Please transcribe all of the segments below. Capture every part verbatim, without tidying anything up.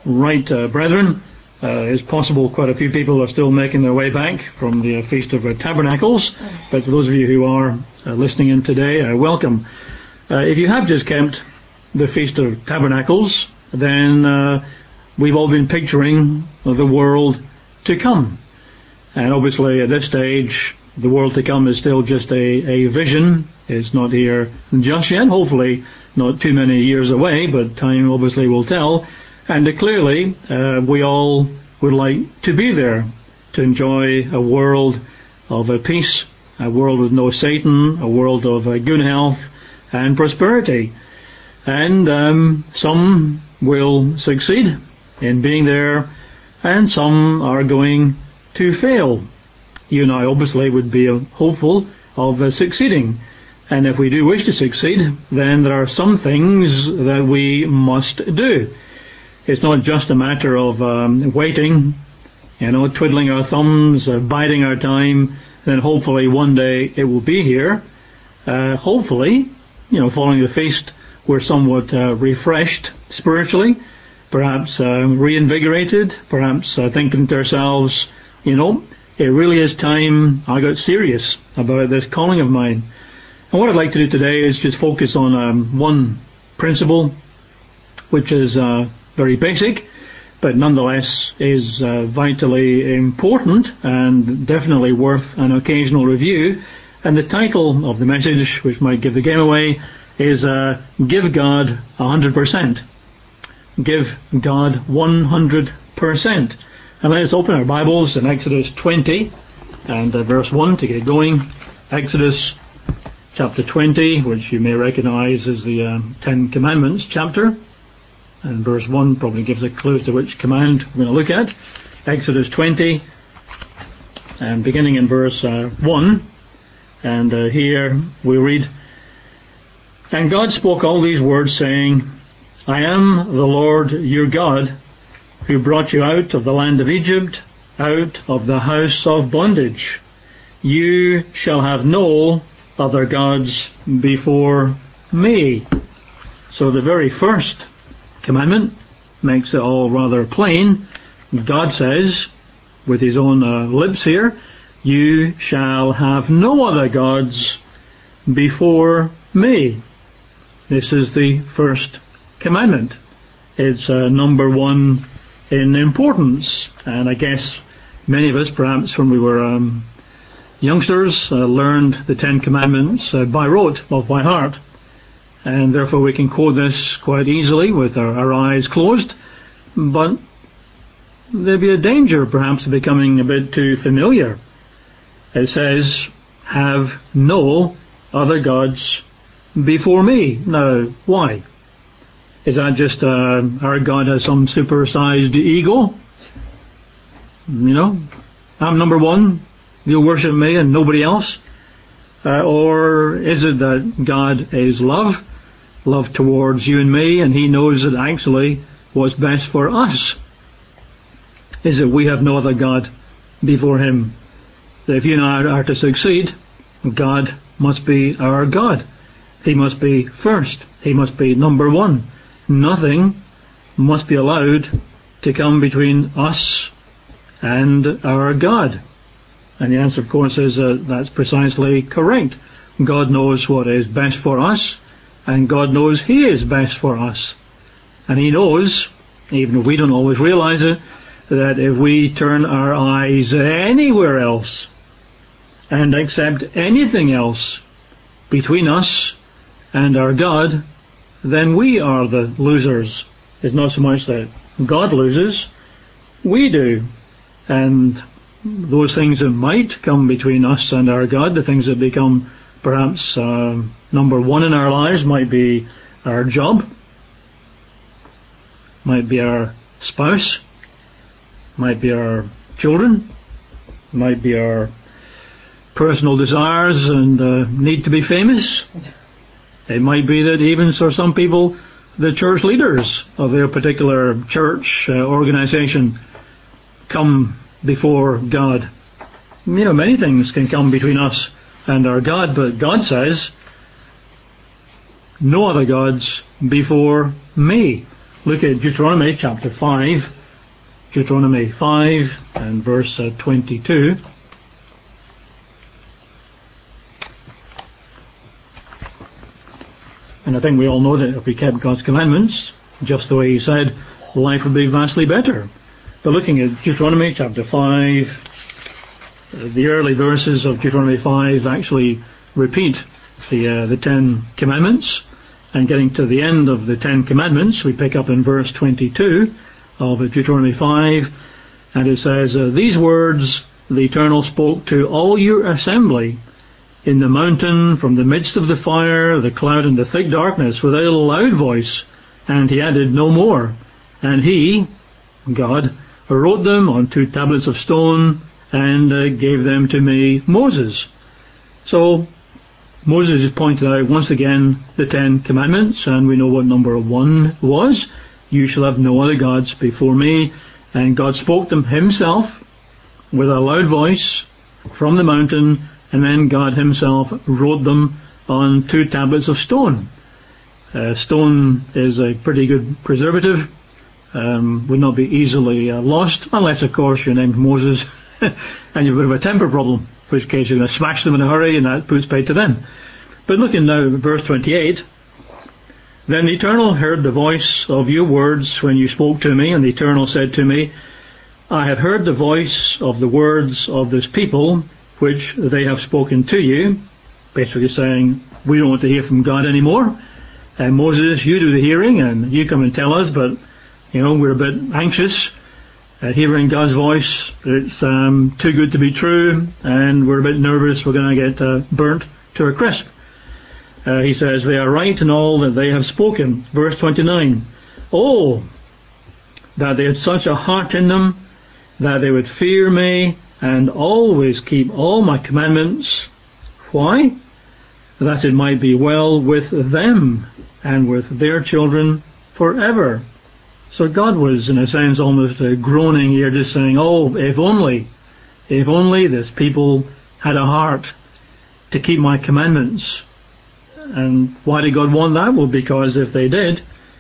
Right, uh, brethren, uh, it's possible quite a few people are still making their way back from the uh, Feast of uh, Tabernacles, but for those of you who are uh, listening in today, uh, welcome. Uh, if you have just kept the Feast of Tabernacles, then uh, we've all been picturing the world to come. And obviously at this stage, the world to come is still just a, a vision. It's not here just yet, hopefully not too many years away, but time obviously will tell. And uh, clearly, uh, we all would like to be there, to enjoy a world of uh, peace, a world with no Satan, a world of uh, good health and prosperity. And um, some will succeed in being there, and some are going to fail. You and I obviously would be hopeful of uh, succeeding. And if we do wish to succeed, then there are some things that we must do. It's not just a matter of um, waiting, you know, twiddling our thumbs, uh, biding our time, then hopefully one day it will be here. Uh, hopefully, you know, following the feast, we're somewhat uh, refreshed spiritually, perhaps uh, reinvigorated, perhaps uh, thinking to ourselves, you know, it really is time I got serious about this calling of mine. And what I'd like to do today is just focus on um, one principle, which is uh, very basic, but nonetheless is uh, vitally important and definitely worth an occasional review. And the title of the message, which might give the game away, is uh, Give God one hundred percent. Give God one hundred percent. And let's open our Bibles in Exodus twenty and uh, verse one to get going. Exodus chapter twenty, which you may recognize as the uh, Ten Commandments chapter. And verse one probably gives a clue to which command we're going to look at. Exodus twenty, and beginning in verse uh, one. And uh, here we read, And God spoke all these words, saying, I am the Lord your God, who brought you out of the land of Egypt, out of the house of bondage. You shall have no other gods before me. So the very first commandment makes it all rather plain. God says, with his own uh, lips here, you shall have no other gods before me. This is the first commandment. It's uh, number one in importance, and I guess many of us, perhaps when we were um, youngsters, uh, learned the Ten Commandments uh, by rote, or by heart, and therefore we can quote this quite easily with our, our eyes closed, but there'd be a danger perhaps of becoming a bit too familiar. It says, have no other gods before me. Now, why? Is that just uh, our God has some supersized ego? You know, I'm number one, you'll worship me and nobody else? Uh, or is it that God is love, love towards you and me, and he knows that actually what's best for us is that we have no other God before him? That if you and I are to succeed, God must be our God. He must be first. He must be number one. Nothing must be allowed to come between us and our God. And the answer, of course, is uh, that's precisely correct. God knows what is best for us, and God knows he is best for us. And he knows, even if we don't always realize it, that if we turn our eyes anywhere else and accept anything else between us and our God, then we are the losers. It's not so much that God loses, we do. And those things that might come between us and our God, the things that become perhaps uh, number one in our lives, might be our job, might be our spouse, might be our children, might be our personal desires and uh, need to be famous. It might be that even for some people, the church leaders of their particular church uh, organization come before God. You know, many things can come between us and our God, but God says, no other gods before me. look at Deuteronomy chapter five, Deuteronomy five and verse uh, twenty-two. And I think we all know that if we kept God's commandments, just the way He said, life would be vastly better. But looking at Deuteronomy chapter five, uh, the early verses of Deuteronomy five actually repeat the uh, the Ten Commandments. And getting to the end of the Ten Commandments, we pick up in verse twenty-two of Deuteronomy five, and it says, uh, These words the Eternal spoke to all your assembly in the mountain, from the midst of the fire, the cloud, and the thick darkness, with a loud voice. And He added no more. And He, God, wrote them on two tablets of stone, and uh, gave them to me, Moses. So Moses has pointed out once again the Ten Commandments, and we know what number one was. You shall have no other gods before me. And God spoke them Himself with a loud voice from the mountain, and then God Himself wrote them on two tablets of stone. Uh, stone is a pretty good preservative, um, would not be easily uh, lost, unless of course you're named Moses and you've got a bit of a temper problem, in which case you're going to smash them in a hurry, and that puts paid to them. But looking now at verse twenty-eight, Then the Eternal heard the voice of your words when you spoke to me, and the Eternal said to me, I have heard the voice of the words of this people, which they have spoken to you, basically saying, we don't want to hear from God anymore. And Moses, you do the hearing, and you come and tell us, but, you know, we're a bit anxious uh, hearing God's voice. It's um, too good to be true, and we're a bit nervous we're going to get uh, burnt to a crisp. Uh, he says, they are right in all that they have spoken. Verse twenty-nine, Oh, that they had such a heart in them, that they would fear me, and always keep all my commandments. Why? That it might be well with them and with their children forever. So God was, in a sense, almost uh, groaning here, just saying, oh, if only, if only this people had a heart to keep my commandments. And why did God want that? Well, because if they did,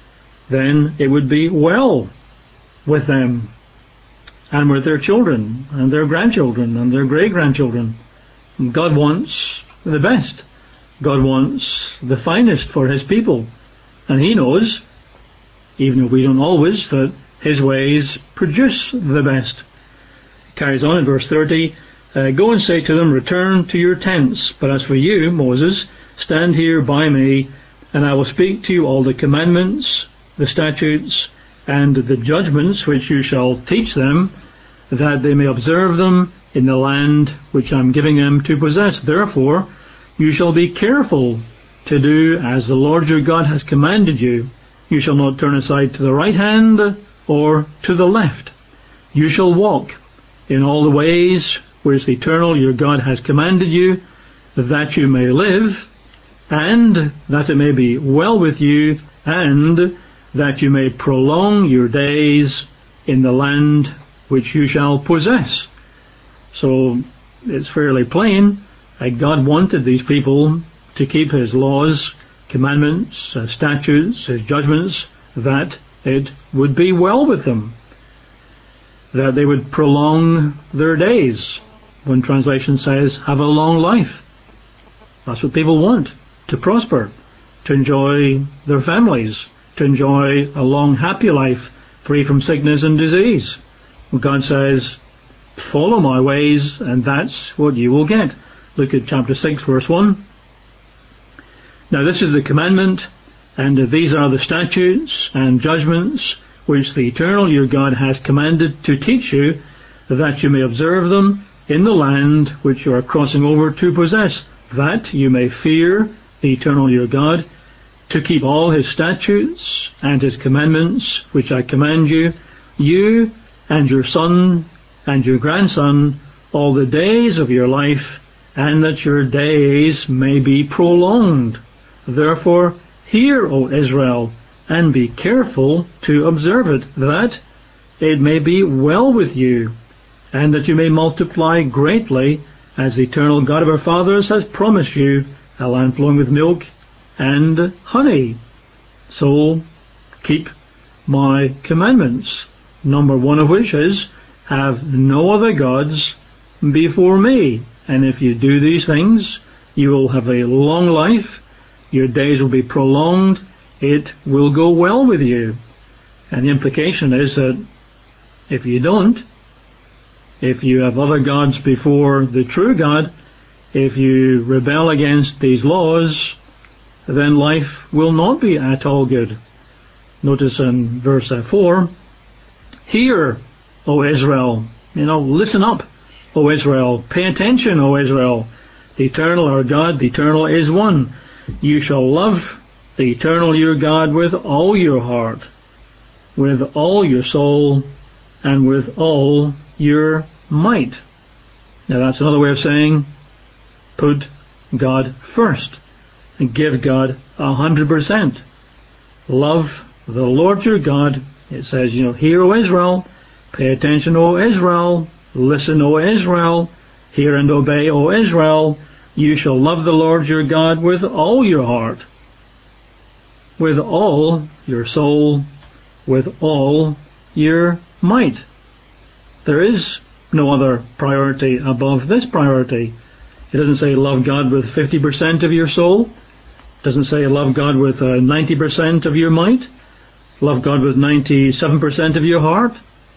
then it would be well with them and with their children and their grandchildren and their great-grandchildren. God wants the best. God wants the finest for His people. And He knows, even if we don't always, that His ways produce the best. It carries on in verse thirty, uh, Go and say to them, return to your tents. But as for you, Moses, stand here by me, and I will speak to you all the commandments, the statutes, and the judgments which you shall teach them, that they may observe them in the land which I am giving them to possess. Therefore, you shall be careful to do as the Lord your God has commanded you. You shall not turn aside to the right hand or to the left. You shall walk in all the ways which the Eternal your God has commanded you, that you may live, and that it may be well with you, and that you may prolong your days in the land which you shall possess. So it's fairly plain that God wanted these people to keep His laws, commandments, uh, statutes, His judgments, that it would be well with them, that they would prolong their days. One translation says, have a long life. That's what people want, to prosper, to enjoy their families, to enjoy a long, happy life, free from sickness and disease. God says, follow my ways, and that's what you will get. Look at chapter six, verse one. Now this is the commandment, and these are the statutes and judgments which the Eternal your God has commanded to teach you, that you may observe them in the land which you are crossing over to possess, that you may fear the Eternal your God, to keep all His statutes and His commandments which I command you, you and your son and your grandson, all the days of your life, and that your days may be prolonged. Therefore, hear, O Israel, and be careful to observe it, that it may be well with you, and that you may multiply greatly, as the Eternal God of our fathers has promised you, a land flowing with milk and honey. So, keep my commandments. Number one of which is, have no other gods before me. And if you do these things, you will have a long life, your days will be prolonged, it will go well with you. And the implication is that if you don't, if you have other gods before the true God, if you rebel against these laws, then life will not be at all good. Notice in verse four, hear, O Israel, you know, listen up, O Israel, pay attention, O Israel. The eternal, our God, the eternal is one. You shall love the eternal your God with all your heart, with all your soul, and with all your might. Now that's another way of saying, put God first, and give God a hundred percent. Love the Lord your God. It says, you know, hear, O Israel, pay attention, O Israel, listen, O Israel, hear and obey, O Israel. You shall love the Lord your God with all your heart, with all your soul, with all your might. There is no other priority above this priority. It doesn't say love God with fifty percent of your soul. It doesn't say love God with uh, ninety percent of your might. Love God with ninety-seven percent of your heart.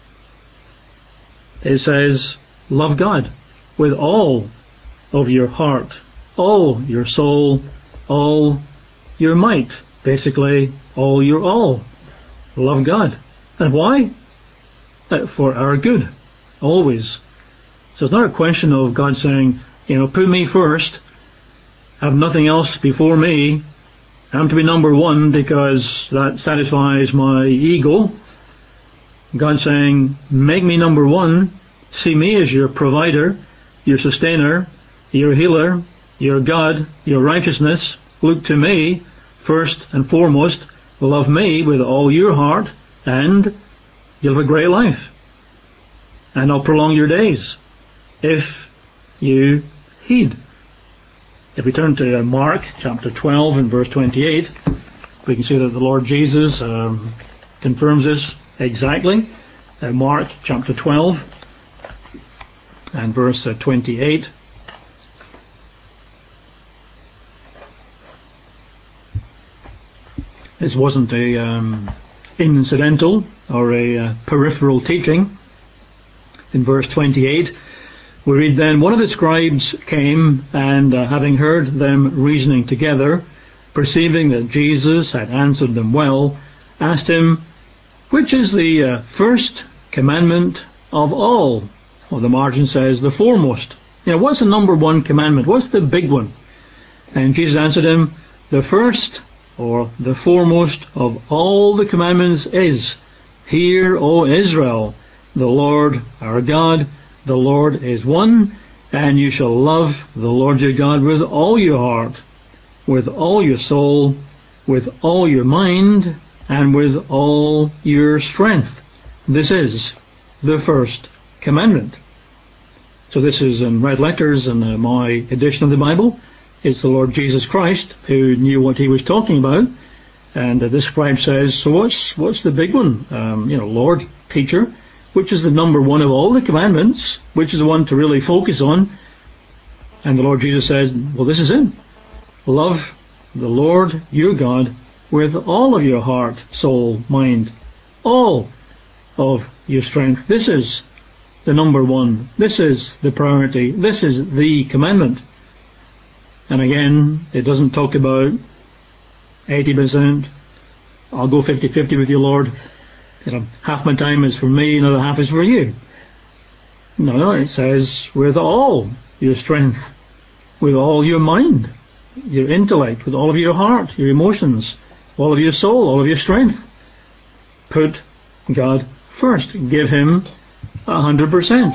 It says love God with all of your heart, all your soul, all your might. Basically, all your all. Love God. And why? Uh, for our good. Always. So it's not a question of God saying, you know, put me first, have nothing else before me, I'm to be number one because that satisfies my ego. God saying, make me number one, see me as your provider, your sustainer, your healer, your God, your righteousness. Look to me first and foremost, love me with all your heart, and you'll have a great life. And I'll prolong your days if you heed. If we turn to Mark chapter twelve and verse twenty-eight, we can see that the Lord Jesus um, confirms this exactly. Uh, Mark chapter twelve and verse uh, twenty-eight. This wasn't a um, incidental or a uh, peripheral teaching. In verse twenty-eight, we read, then one of the scribes came, and uh, having heard them reasoning together, perceiving that Jesus had answered them well, asked him, which is the uh, first commandment of all? Well, the margin says the foremost. You know, what's the number one commandment? What's the big one? And Jesus answered him, the first or the foremost of all the commandments is, hear, O Israel, the Lord our God, the Lord is one, and you shall love the Lord your God with all your heart, with all your soul, with all your mind, and with all your strength. This is the first commandment. So this is in red letters in uh, my edition of the Bible. It's the Lord Jesus Christ who knew what he was talking about. And uh, this scribe says, so what's what's the big one? Um, you know, Lord, teacher, which is the number one of all the commandments? Which is the one to really focus on? And the Lord Jesus says, well, this is it. Love the Lord your God with all of your heart, soul, mind, all of your strength. This is the number one. This is the priority. This is the commandment. And again, it doesn't talk about eighty percent. I'll go fifty-fifty with you, Lord. You know, half my time is for me, another half is for you. No, no, it says with all your strength, with all your mind, your intellect, with all of your heart, your emotions, all of your soul, all of your strength. Put God first. Give him a hundred percent.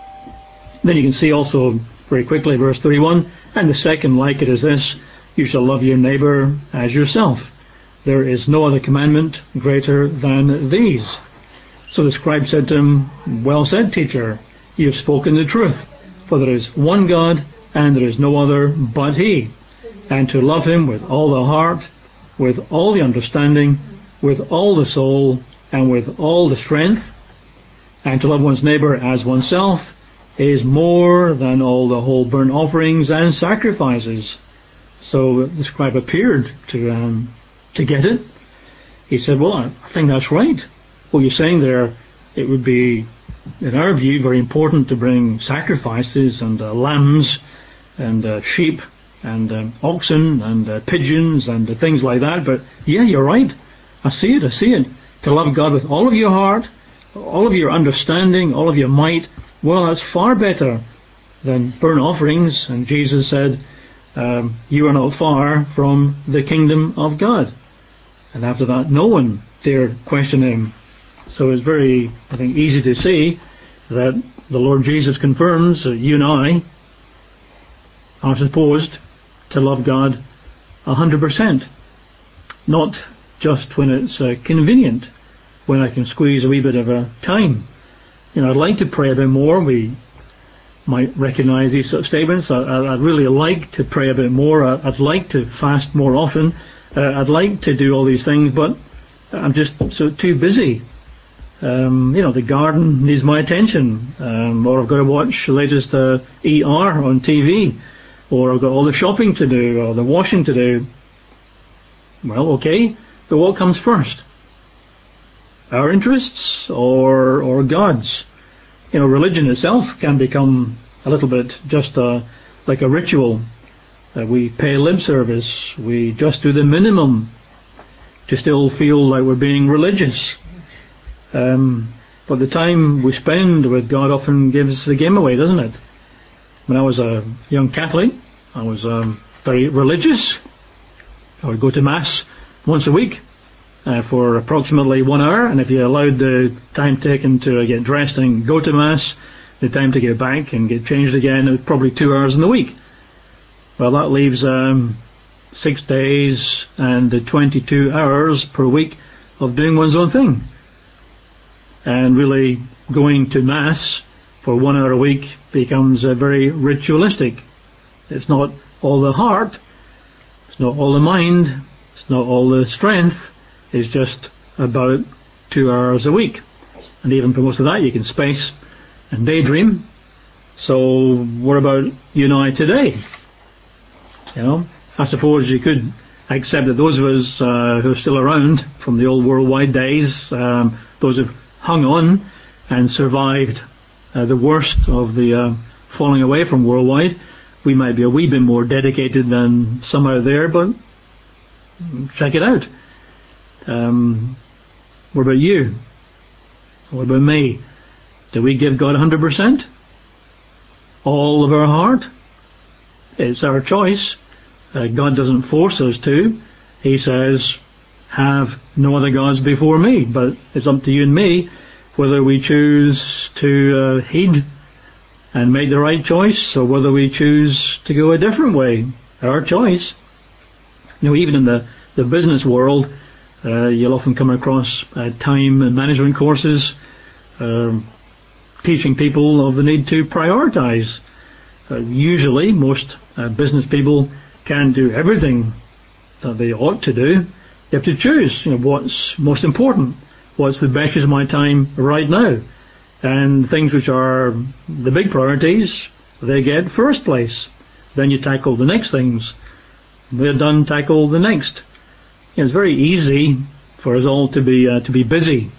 Then you can see also very quickly verse thirty-one, and the second like it is this, you shall love your neighbor as yourself. There is no other commandment greater than these. So the scribe said to him, well said, teacher, you have spoken the truth, for there is one God, and there is no other but he, and to love him with all the heart, with all the understanding, with all the soul, and with all the strength, and to love one's neighbour as oneself is more than all the whole burnt offerings and sacrifices. So the scribe appeared to um, to get it. He said, well, I think that's right. What you're saying there, it would be, in our view, very important to bring sacrifices and uh, lambs and uh, sheep and um, oxen and uh, pigeons and uh, things like that. But yeah, you're right. I see it, I see it. To love God with all of your heart, all of your understanding, all of your might, well, that's far better than burnt offerings. And Jesus said, um, you are not far from the kingdom of God. And after that, no one dared question him. So it's very, I think, easy to see that the Lord Jesus confirms that you and I are supposed to love God a hundred percent. Not just when it's uh, convenient, when I can squeeze a wee bit of a time. You know, I'd like to pray a bit more. We might recognise these sort of statements. I, I'd really like to pray a bit more. I'd like to fast more often. Uh, I'd like to do all these things, but I'm just so too busy. Um, you know, the garden needs my attention, um, or I've got to watch the latest uh, E R on T V, or I've got all the shopping to do, or the washing to do. Well, okay, but what comes first? Our interests or or God's? You know, religion itself can become a little bit just uh, like a ritual. Uh, we pay lip service. We just do the minimum to still feel like we're being religious. Um, but the time we spend with God often gives the game away, doesn't it? When I was a young Catholic, I was um, very religious. I would go to Mass once a week uh, for approximately one hour, and if you allowed the time taken to get dressed and go to Mass, the time to get back and get changed again, it was probably two hours in the week. Well, that leaves um, six days and twenty-two hours per week of doing one's own thing. And really going to Mass for one hour a week becomes uh, very ritualistic. It's not all the heart, it's not all the mind, it's not all the strength, it's just about two hours a week. And even for most of that you can space and daydream. So what about you and I today? You know, I suppose you could accept that those of us uh, who are still around from the old worldwide days, um, those who've hung on and survived uh, the worst of the uh, falling away from worldwide, we might be a wee bit more dedicated than some out there, but check it out. Um, what about you? What about me? Do we give God one hundred percent? All of our heart? It's our choice. Uh, God doesn't force us to. He says, have no other gods before me. But it's up to you and me whether we choose to uh, heed and make the right choice, or whether we choose to go a different way. Our choice. You know, even in the, the business world, uh, you'll often come across uh, time and management courses uh, teaching people of the need to prioritize. Uh, usually, most uh, business people can't do everything that they ought to do. You have to choose, you know, what's most important, what's the best use of my time right now, and things which are the big priorities, they get first place. Then you tackle the next things. When they're done, tackle the next. You know, it's very easy for us all to be uh, to be busy,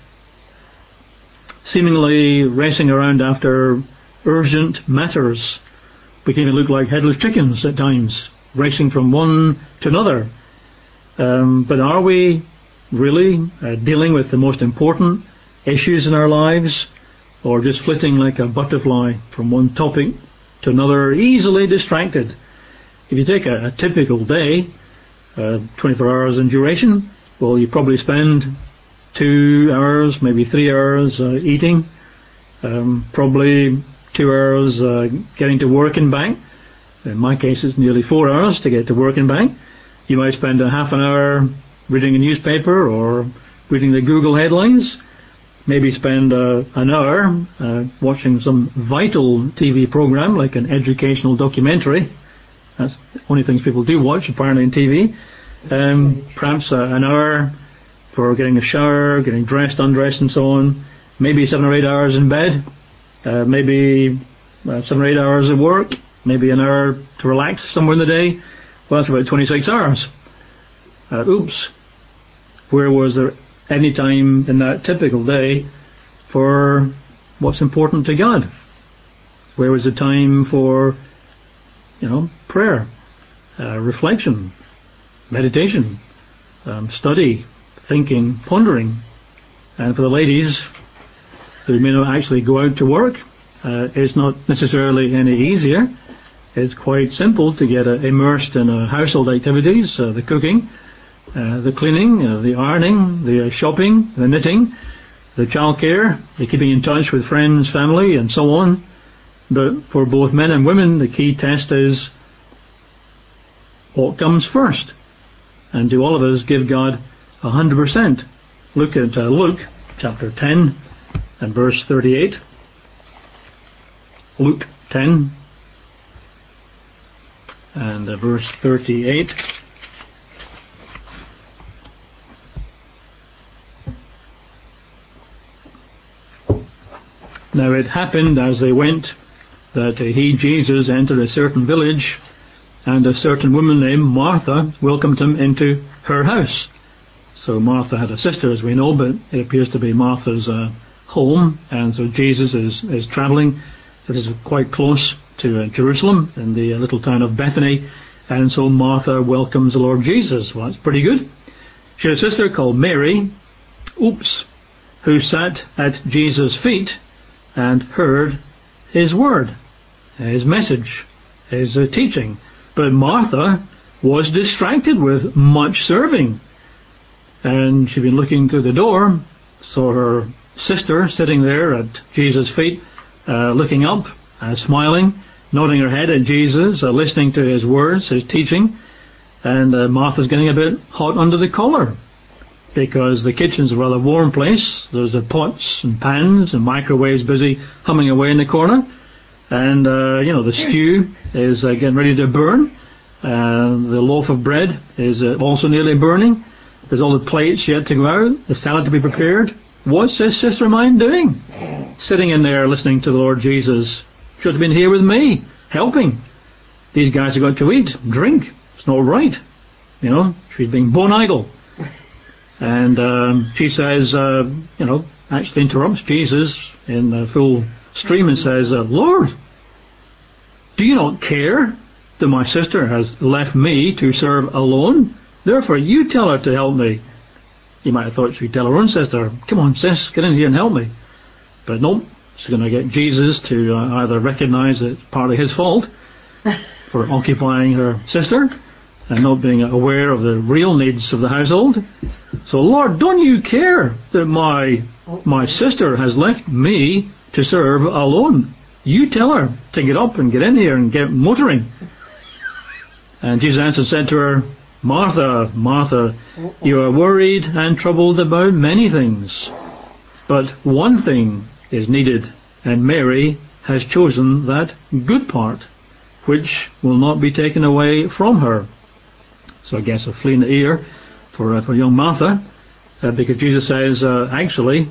seemingly racing around after urgent matters. We can even look like headless chickens at times, racing from one to another. Um, but are we really uh, dealing with the most important issues in our lives, or just flitting like a butterfly from one topic to another, easily distracted? If you take a, a typical day, uh, twenty-four hours in duration, well, you probably spend two hours, maybe three hours uh, eating, um, probably two hours uh, getting to work and back. In my case, it's nearly four hours to get to work and back. You might spend a half an hour reading a newspaper or reading the Google headlines. Maybe spend uh, an hour uh, watching some vital T V program, like an educational documentary. That's the only things people do watch, apparently, in T V. Um, perhaps uh, an hour for getting a shower, getting dressed, undressed, and so on. Maybe seven or eight hours in bed. Uh, maybe uh, seven or eight hours at work. Maybe an hour to relax somewhere in the day. Well, that's about twenty-six hours. Uh, oops. Where was there any time in that typical day for what's important to God? Where was the time for, you know, prayer, uh, reflection, meditation, um, study, thinking, pondering? And for the ladies who may not actually go out to work, uh, it's not necessarily any easier. It's quite simple to get uh, immersed in uh, household activities, uh, the cooking, uh, the cleaning, uh, the ironing, the uh, shopping, the knitting, the childcare, the keeping in touch with friends, family, and so on. But for both men and women, the key test is what comes first. And do all of us give God a hundred percent? Look at uh, Luke chapter ten and verse thirty-eight. Luke ten and uh, verse thirty-eight. Now it happened as they went that uh, he, Jesus, entered a certain village, and a certain woman named Martha welcomed him into her house. So Martha had a sister, as we know, but it appears to be Martha's uh, home, and so Jesus is, is travelling. This is quite close to uh, Jerusalem, in the uh, little town of Bethany, and so Martha welcomes the Lord Jesus. Well, that's pretty good. She had a sister called Mary, oops, who sat at Jesus' feet and heard his word, his message, his uh, teaching. But Martha was distracted with much serving. And she'd been looking through the door, saw her sister sitting there at Jesus' feet, uh, looking up, uh, smiling, nodding her head at Jesus, uh, listening to his words, his teaching. And uh, Martha's getting a bit hot under the collar, because the kitchen's a rather warm place. There's the pots and pans and microwaves busy humming away in the corner. And, uh, you know, the stew is uh, getting ready to burn. Uh, the loaf of bread is uh, also nearly burning. There's all the plates yet to go out, the salad to be prepared. What's this sister of mine doing? Sitting in there listening to the Lord Jesus. Should have been here with me, helping. These guys have got to eat, drink. It's not right. You know, she's being bone idle. And um, she says, uh, you know, actually interrupts Jesus in the full stream and says, uh, Lord, do you not care that my sister has left me to serve alone? Therefore you tell her to help me. You might have thought she'd tell her own sister, come on sis, get in here and help me. But nope, she's going to get Jesus to uh, either recognize that it's partly his fault for occupying her sister and not being aware of the real needs of the household. So, Lord, don't you care that my my sister has left me to serve alone? You tell her to get up and get in here and get motoring. And Jesus answered and said to her, Martha, Martha, you are worried and troubled about many things, but one thing is needed, and Mary has chosen that good part, which will not be taken away from her. So I guess a flea in the ear for, uh, for young Martha, uh, because Jesus says, uh, actually,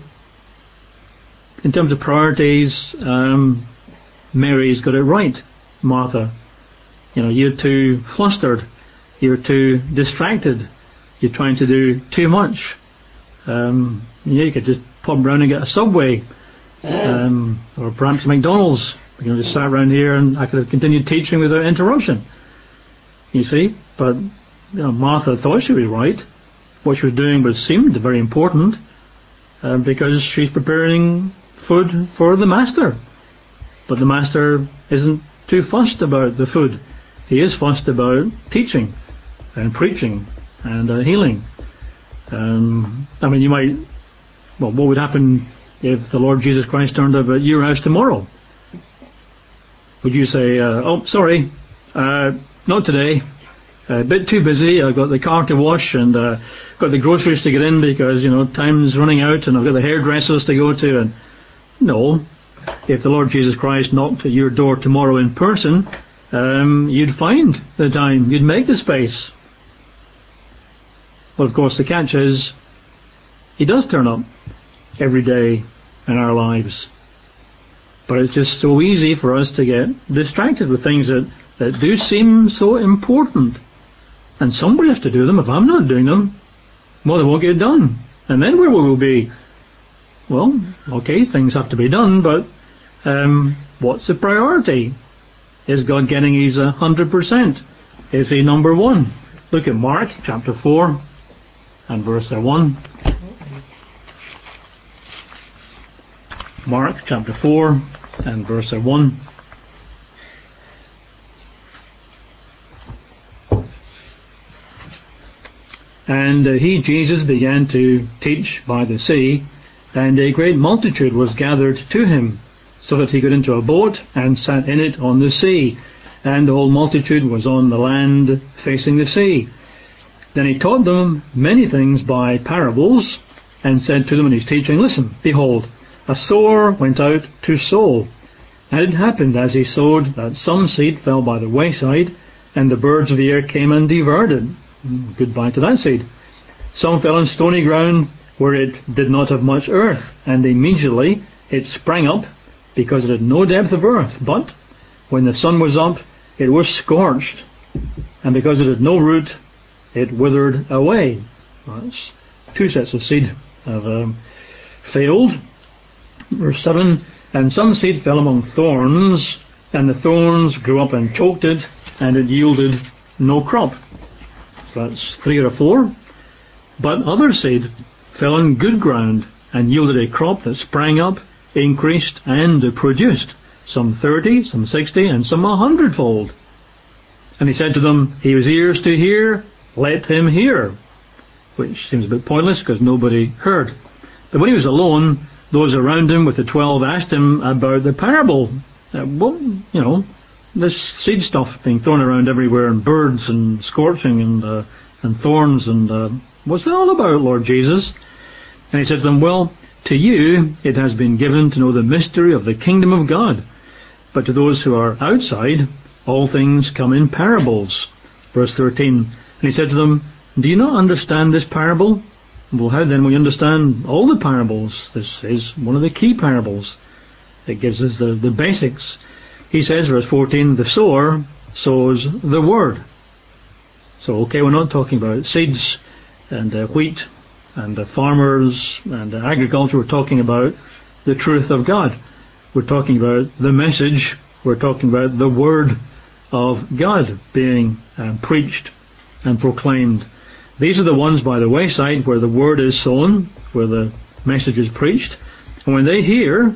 in terms of priorities, um, Mary's got it right, Martha. You know, you're too flustered, you're too distracted, you're trying to do too much. Um, you know, you could just pop around and get a Subway, um, or perhaps McDonald's. You know, just sat around here and I could have continued teaching without interruption. You see, but you know, Martha thought she was right. What she was doing was seemed very important, uh, because she's preparing food for the Master. But the Master isn't too fussed about the food. He is fussed about teaching and preaching and uh, healing. Um, I mean, you might, well, what would happen if the Lord Jesus Christ turned up at your house tomorrow? Would you say, uh, oh, sorry, uh, not today, a bit too busy, I've got the car to wash and uh, got the groceries to get in because, you know, time's running out and I've got the hairdressers to go to. And no, if the Lord Jesus Christ knocked at your door tomorrow in person, um, you'd find the time, you'd make the space. Well, of course, the catch is He does turn up every day in our lives. But it's just so easy for us to get distracted with things that, that do seem so important. And somebody has to do them. If I'm not doing them, well, they won't get done. And then where will we be? Well, okay, things have to be done, but um, what's the priority? Is God getting his one hundred percent? Is he number one? Look at Mark chapter four and verse one. Mark chapter four and verse one. And uh, he, Jesus, began to teach by the sea, and a great multitude was gathered to him, so that he got into a boat and sat in it on the sea, and the whole multitude was on the land facing the sea. Then he taught them many things by parables, and said to them in his teaching, Listen, behold, a sower went out to sow. And it happened as he sowed that some seed fell by the wayside, and the birds of the air came and devoured it. Goodbye to that seed. Some fell on stony ground where it did not have much earth, and immediately it sprang up, because it had no depth of earth. But when the sun was up, it was scorched, and because it had no root, it withered away. Well, that's two sets of seed have um, failed. Verse seven, and some seed fell among thorns, and the thorns grew up and choked it, and it yielded no crop. So that's three or four. But other seed fell on good ground, and yielded a crop that sprang up, increased, and produced, some thirty, some sixty, and some a hundredfold. And he said to them, He who has ears to hear, let him hear. Which seems a bit pointless, because nobody heard. But when he was alone, those around him with the twelve asked him about the parable. Uh, well, you know, this seed stuff being thrown around everywhere, and birds, and scorching, and uh, and thorns, and uh, what's that all about, Lord Jesus? And he said to them, Well, to you it has been given to know the mystery of the kingdom of God, but to those who are outside, all things come in parables. Verse thirteen, and he said to them, Do you not understand this parable? Well, how then will you understand all the parables? This is one of the key parables. It gives us the, the basics. He says, verse fourteen, the sower sows the word. So, okay, we're not talking about seeds and uh, wheat and uh, farmers and uh, agriculture. We're talking about the truth of God. We're talking about the message. We're talking about the word of God being uh, preached and proclaimed. These are the ones by the wayside where the word is sown, where the message is preached. And when they hear,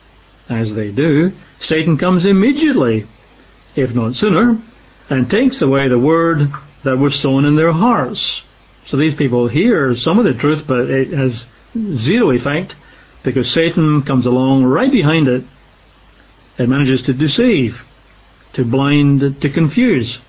as they do, Satan comes immediately, if not sooner, and takes away the word that was sown in their hearts. So these people hear some of the truth, but it has zero effect, because Satan comes along right behind it and manages to deceive, to blind, to confuse.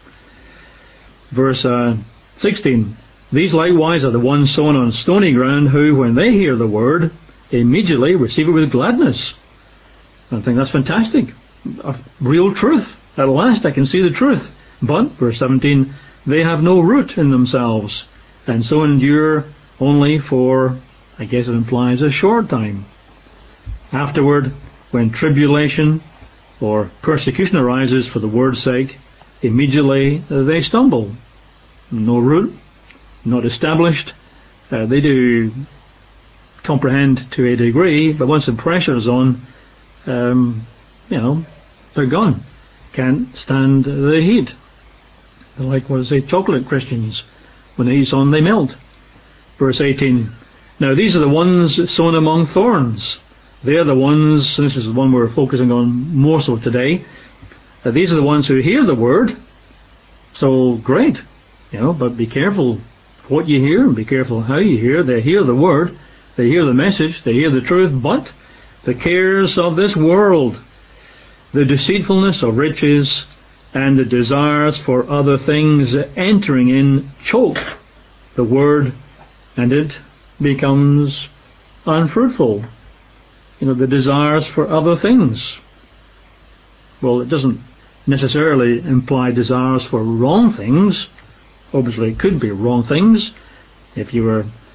Verse uh, sixteen, These likewise are the ones sown on stony ground, who, when they hear the word, immediately receive it with gladness. I think that's fantastic. A real truth. At last I can see the truth. But, verse seventeen, they have no root in themselves, and so endure only for, I guess it implies, a short time. Afterward, when tribulation or persecution arises for the word's sake, immediately they stumble. No root, not established. Uh, they do comprehend to a degree, but once the pressure is on, um, you know, they're gone. Can't stand the heat. They're like, what is it, chocolate Christians. When the heat's on, they melt. Verse eighteen. Now these are the ones sown among thorns. They are the ones, and this is the one we're focusing on more so today, that these are the ones who hear the word. So great, you know, but be careful what you hear, and be careful how you hear. They hear the word, they hear the message, they hear the truth, but the cares of this world, the deceitfulness of riches, and the desires for other things entering in choke the word, and it becomes unfruitful. You know, the desires for other things. Well, it doesn't necessarily imply desires for wrong things. Obviously, it could be wrong things. If you were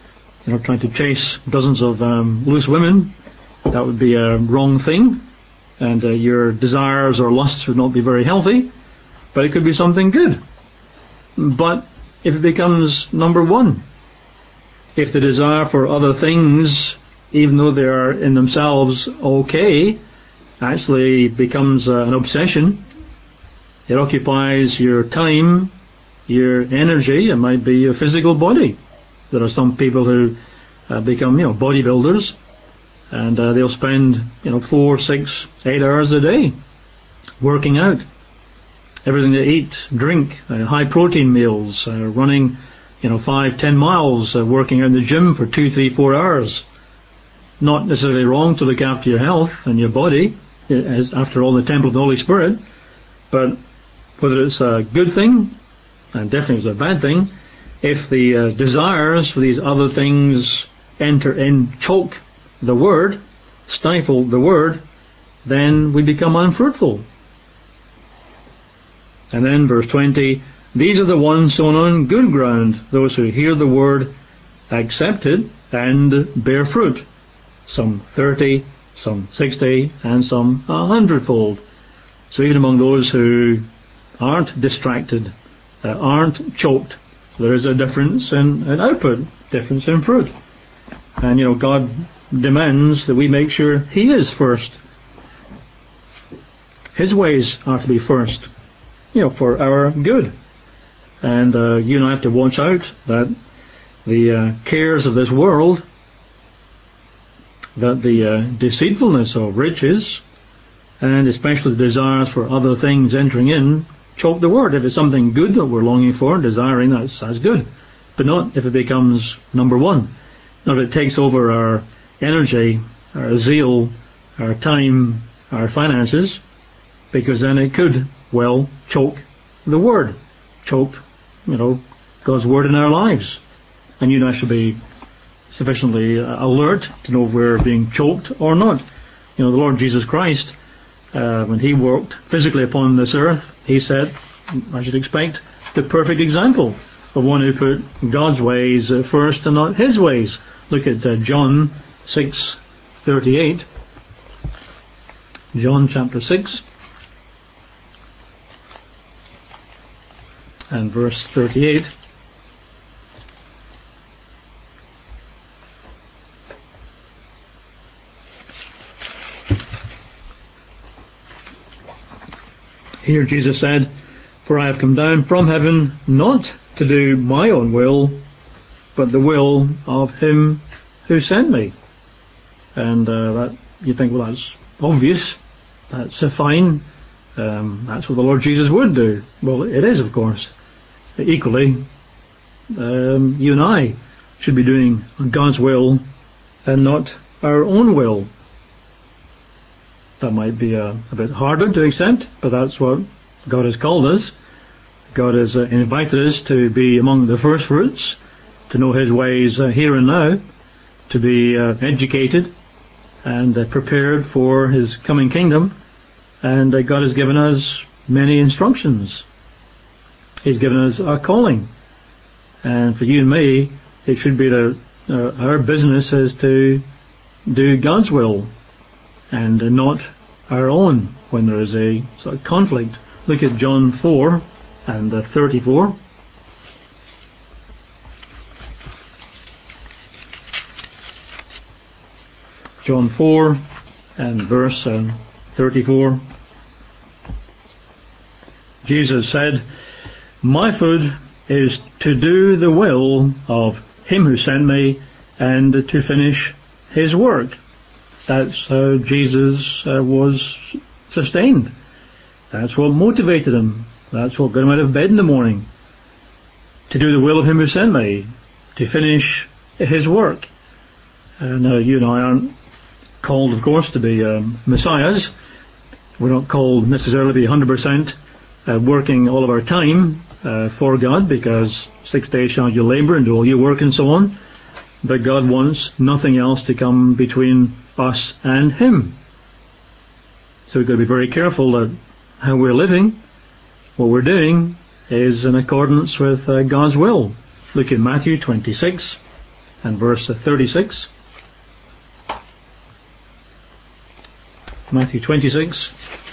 you know, trying to chase dozens of um, loose women. That would be a wrong thing, and uh, your desires or lusts would not be very healthy, but it could be something good. But if it becomes number one, if the desire for other things, even though they are in themselves okay, actually becomes uh, an obsession, it occupies your time, your energy, it might be your physical body. There are some people who uh, become, you know, bodybuilders, and uh, they'll spend, you know, four, six, eight hours a day working out. Everything they eat, drink, uh, high protein meals, uh, running, you know, five, ten miles, uh, working out in the gym for two, three, four hours. Not necessarily wrong to look after your health and your body, as after all the temple of the Holy Spirit, but whether it's a good thing, and definitely it's a bad thing, if the uh, desires for these other things enter in, choke the word, stifle the word, then we become unfruitful. And then verse twenty, these are the ones sown on good ground, those who hear the word, accept it, and bear fruit. Some thirty, some sixty, and some a hundredfold. So even among those who aren't distracted, uh, aren't choked, there is a difference in, in output, difference in fruit. And, you know, God demands that we make sure He is first. His ways are to be first, you know, for our good. And uh, you and I have to watch out that the uh, cares of this world, that the uh, deceitfulness of riches, and especially the desires for other things entering in, choke the word. If it's something good that we're longing for, desiring, that's, that's good. But not if it becomes number one. Not if it takes over our energy, our zeal, our time, our finances, because then it could, well, choke the word. Choke, you know, God's word in our lives. And you and I should be sufficiently alert to know if we're being choked or not. You know, the Lord Jesus Christ, uh, when He walked physically upon this earth, He set, I should expect, the perfect example of one who put God's ways first and not His ways. Look at uh, John six thirty-eight. John chapter six and verse thirty-eight. Here Jesus said, for I have come down from heaven not to do my own will, but the will of Him who sent me. And uh, that you think, well, that's obvious, that's uh, fine, um, that's what the Lord Jesus would do. Well, it is, of course. Equally, um, you and I should be doing God's will and not our own will. That might be a, a bit harder to accept, but that's what God has called us. God has uh, invited us to be among the first fruits, to know His ways uh, here and now, to be uh, educated and uh, prepared for His coming kingdom. And uh, God has given us many instructions. He's given us a calling. And for you and me, it should be that uh, our business is to do God's will and uh, not our own when there is a sort of conflict. Look at John four and uh, thirty-four. John four and verse uh, thirty-four. Jesus said, my food is to do the will of Him who sent me and to finish His work. That's how Jesus uh, was sustained. That's what motivated Him. That's what got Him out of bed in the morning. To do the will of Him who sent me. To finish His work. And uh, you and I aren't called, of course, to be um, messiahs. We're not called necessarily to be one hundred percent uh, working all of our time uh, for God, because six days shall you labor and do all your work and so on. But God wants nothing else to come between us and Him. So we've got to be very careful that how we're living, what we're doing, is in accordance with uh, God's will. Look at Matthew twenty-six and verse thirty-six. Matthew twenty-six.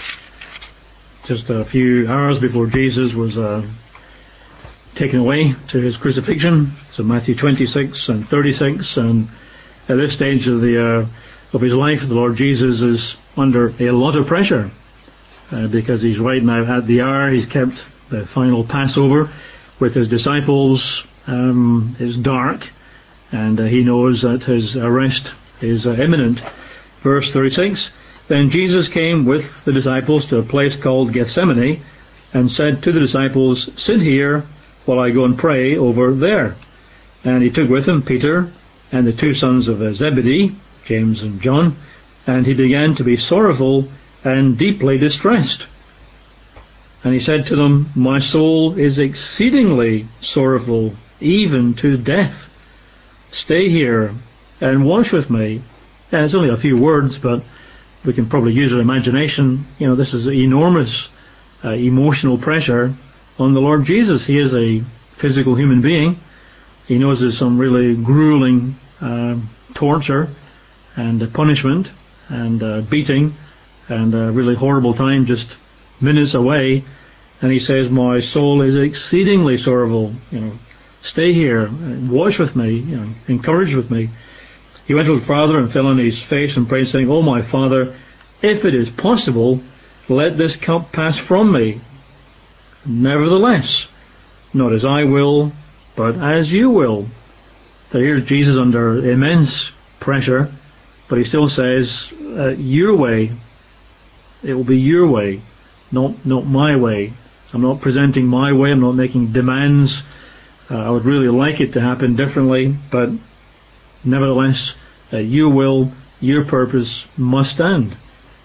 Just a few hours before Jesus was uh, taken away to his crucifixion. So Matthew twenty-six and thirty-six, and at this stage of the uh, of his life, the Lord Jesus is under a lot of pressure uh, because he's right now at the hour. He's kept the final Passover with his disciples. Um, it's dark, and uh, he knows that his arrest is uh, imminent. Verse thirty-six. Then Jesus came with the disciples to a place called Gethsemane, and said to the disciples, "Sit here while I go and pray over there." And he took with him Peter and the two sons of Zebedee, James and John, and he began to be sorrowful and deeply distressed. And he said to them, "My soul is exceedingly sorrowful, even to death. Stay here and watch with me." And it's only a few words, but we can probably use our imagination. You know, this is enormous uh, emotional pressure on the Lord Jesus. He is a physical human being. He knows there's some really grueling uh, torture and uh, punishment and uh, beating and a really horrible time just minutes away. And he says, "My soul is exceedingly sorrowful. You know, stay here, watch with me, you know, encourage with me." He went a little farther and fell on his face and prayed, saying, "Oh, my Father, if it is possible, let this cup pass from me. Nevertheless, not as I will, but as you will." So here's Jesus under immense pressure, but he still says, uh, your way, it will be your way, not not my way. I'm not presenting my way, I'm not making demands. Uh, I would really like it to happen differently, but nevertheless, uh, your will, your purpose must stand.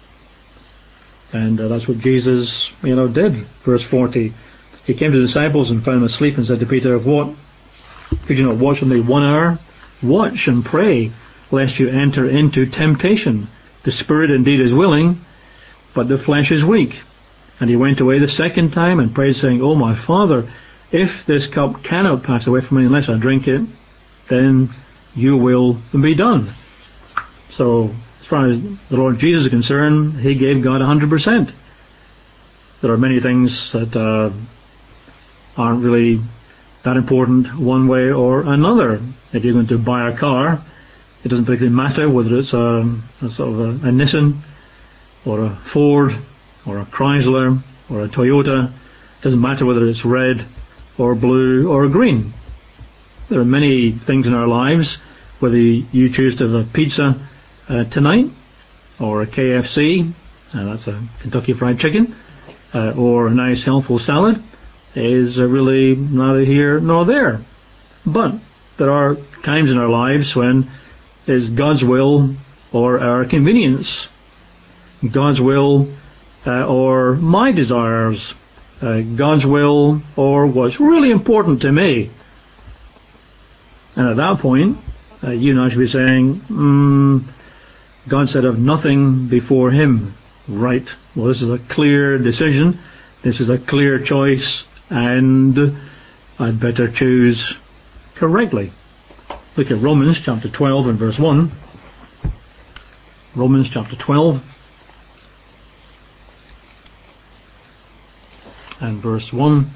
And uh, that's what Jesus, you know, did. Verse forty. He came to the disciples and found them asleep, and said to Peter, "What? Could you not watch with me one hour? Watch and pray, lest you enter into temptation. The spirit indeed is willing, but the flesh is weak." And he went away the second time and prayed, saying, "Oh, my Father, if this cup cannot pass away from me unless I drink it, then your will be done." So, as far as the Lord Jesus is concerned, he gave God one hundred percent. There are many things that uh, aren't really that important one way or another. If you're going to buy a car, it doesn't particularly matter whether it's a, a sort of a, a Nissan or a Ford or a Chrysler or a Toyota. It doesn't matter whether it's red or blue or green. There are many things in our lives, whether you choose to have a pizza uh, tonight or a K F C, uh, that's a Kentucky Fried Chicken, uh, or a nice healthful salad, is uh, really neither here nor there. But there are times in our lives when it's God's will or our convenience, God's will uh, or my desires, uh, God's will or what's really important to me. And at that point, uh, you and I should be saying, mm, God said of nothing before him. Right. Well, this is a clear decision. This is a clear choice, and I'd better choose correctly. Look at Romans chapter twelve and verse one. Romans chapter twelve and verse one.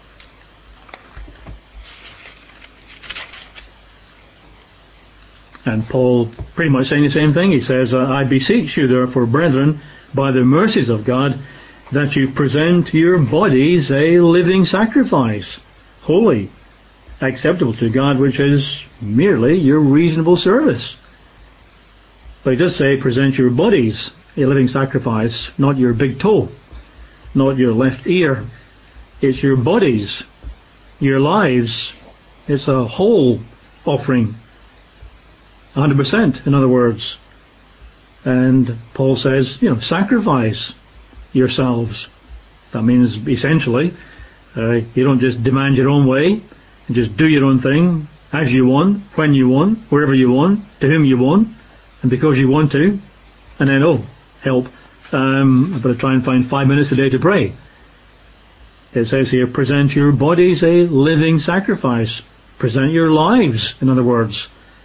And Paul pretty much saying the same thing. He says, "I beseech you therefore, brethren, by the mercies of God, that you present your bodies a living sacrifice, holy, acceptable to God, which is merely your reasonable service." But he does say, present your bodies a living sacrifice, not your big toe, not your left ear. It's your bodies, your lives. It's a whole offering. one hundred percent, in other words. And Paul says, you know, sacrifice yourselves. That means essentially, uh, you don't just demand your own way and just do your own thing as you want, when you want, wherever you want, to whom you want, and because you want to, and then, oh, help, um, I've got to try and find five minutes a day to pray. It says here, present your bodies a living sacrifice. Present your lives, in other words,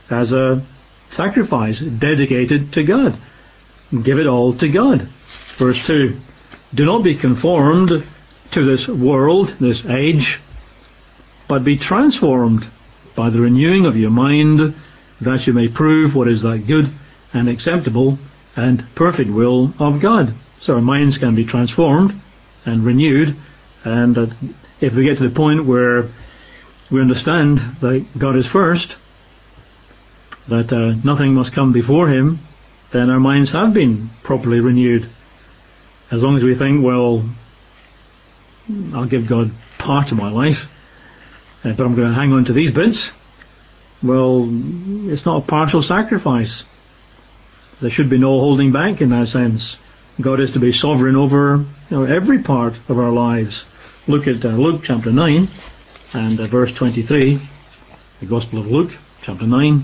as a sacrifice dedicated to God. Give it all to God. Verse two, do not be conformed to this world, this age, but be transformed by the renewing of your mind, that you may prove what is that good and acceptable and perfect will of God. So our minds can be transformed and renewed, and uh, if we get to the point where we understand that God is first, that uh, nothing must come before Him, then our minds have been properly renewed. As long as we think, well, I'll give God part of my life, uh, but I'm going to hang on to these bits, well, it's not a partial sacrifice. There should be no holding back in that sense. God is to be sovereign over, you know, every part of our lives. Look at uh, Luke chapter nine and uh, verse twenty-three, the Gospel of Luke chapter nine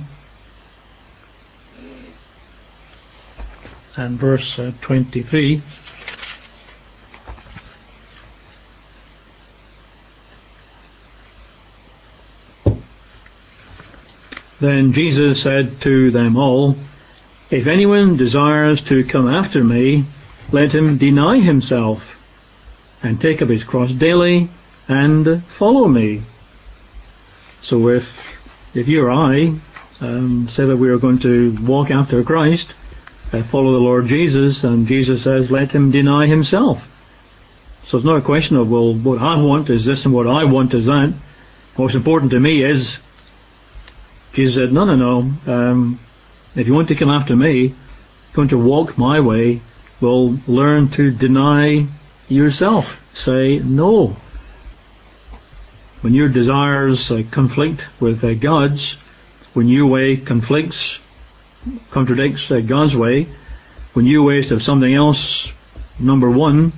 and verse uh, twenty-three. Then Jesus said to them all, if anyone desires to come after me, let him deny himself and take up his cross daily and follow me. So if if you or I um, say that we are going to walk after Christ, uh, follow the Lord Jesus, and Jesus says let him deny himself. So it's not a question of, well, what I want is this and what I want is that. What's important to me is, Jesus said, no, no, no. Um, if you want to come after me, going to walk my way, well, learn to deny yourself. Say no. When your desires uh, conflict with uh, God's, when your way conflicts, contradicts uh, God's way, when your way is to have something else, number one,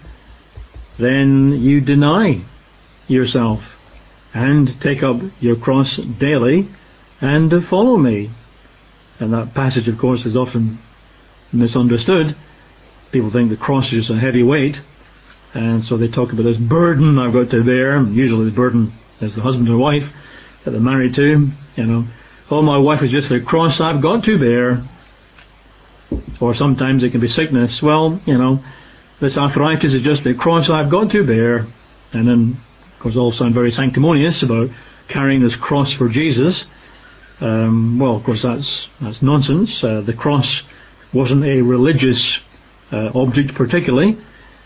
then you deny yourself and take up your cross daily and follow me. And that passage, of course, is often misunderstood. People think the cross is just a heavy weight, and so they talk about this burden I've got to bear. Usually the burden is the husband or wife that they're married to. You know, oh, my wife is just a cross I've got to bear. Or sometimes it can be sickness. Well, you know, this arthritis is just a cross I've got to bear. And then, of course, all sound very sanctimonious about carrying this cross for Jesus. Um, well, of course, that's that's nonsense. Uh, the cross wasn't a religious uh, object particularly.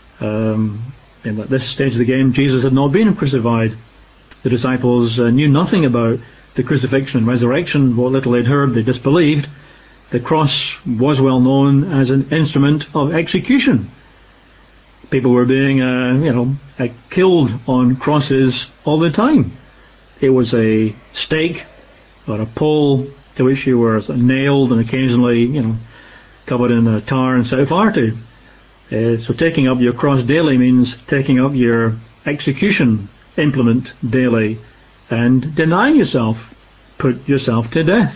Um, and at this stage of the game, Jesus had not been crucified. The disciples uh, knew nothing about the crucifixion and resurrection. What little they'd heard, they disbelieved. The cross was well known as an instrument of execution. People were being, uh, you know, uh, killed on crosses all the time. It was a stake or a pole to which you were nailed and occasionally, you know, covered in uh, tar and set fire to. Uh, so taking up your cross daily means taking up your execution implement daily and denying yourself, put yourself to death.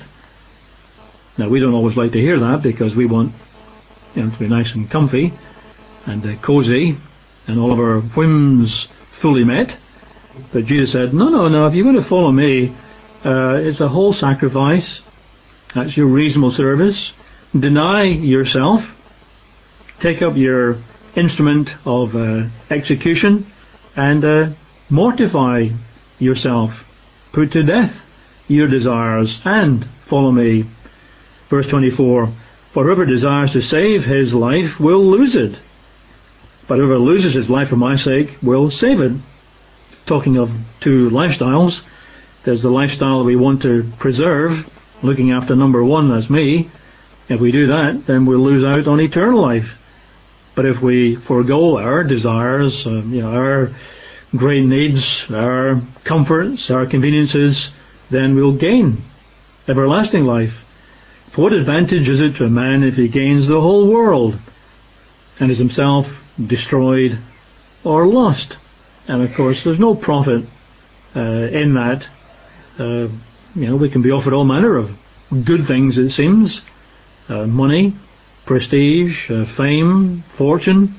Now, we don't always like to hear that because we want, you know, to be nice and comfy and uh, cozy and all of our whims fully met. But Jesus said, no, no, no, if you're going to follow me, uh, it's a whole sacrifice. That's your reasonable service. Deny yourself. Take up your instrument of uh, execution and uh, mortify yourself. Put to death your desires and follow me. Verse twenty-four, for whoever desires to save his life will lose it, but whoever loses his life for my sake will save it. Talking of two lifestyles, there's the lifestyle we want to preserve, looking after number one, that's me. If we do that, then we'll lose out on eternal life. But if we forego our desires, um, you know, our great needs, our comforts, our conveniences, then we'll gain everlasting life. For what advantage is it to a man if he gains the whole world and is himself destroyed or lost? And of course, there's no profit uh, in that. Uh, you know, we can be offered all manner of good things, it seems. Uh, money, prestige, uh, fame, fortune.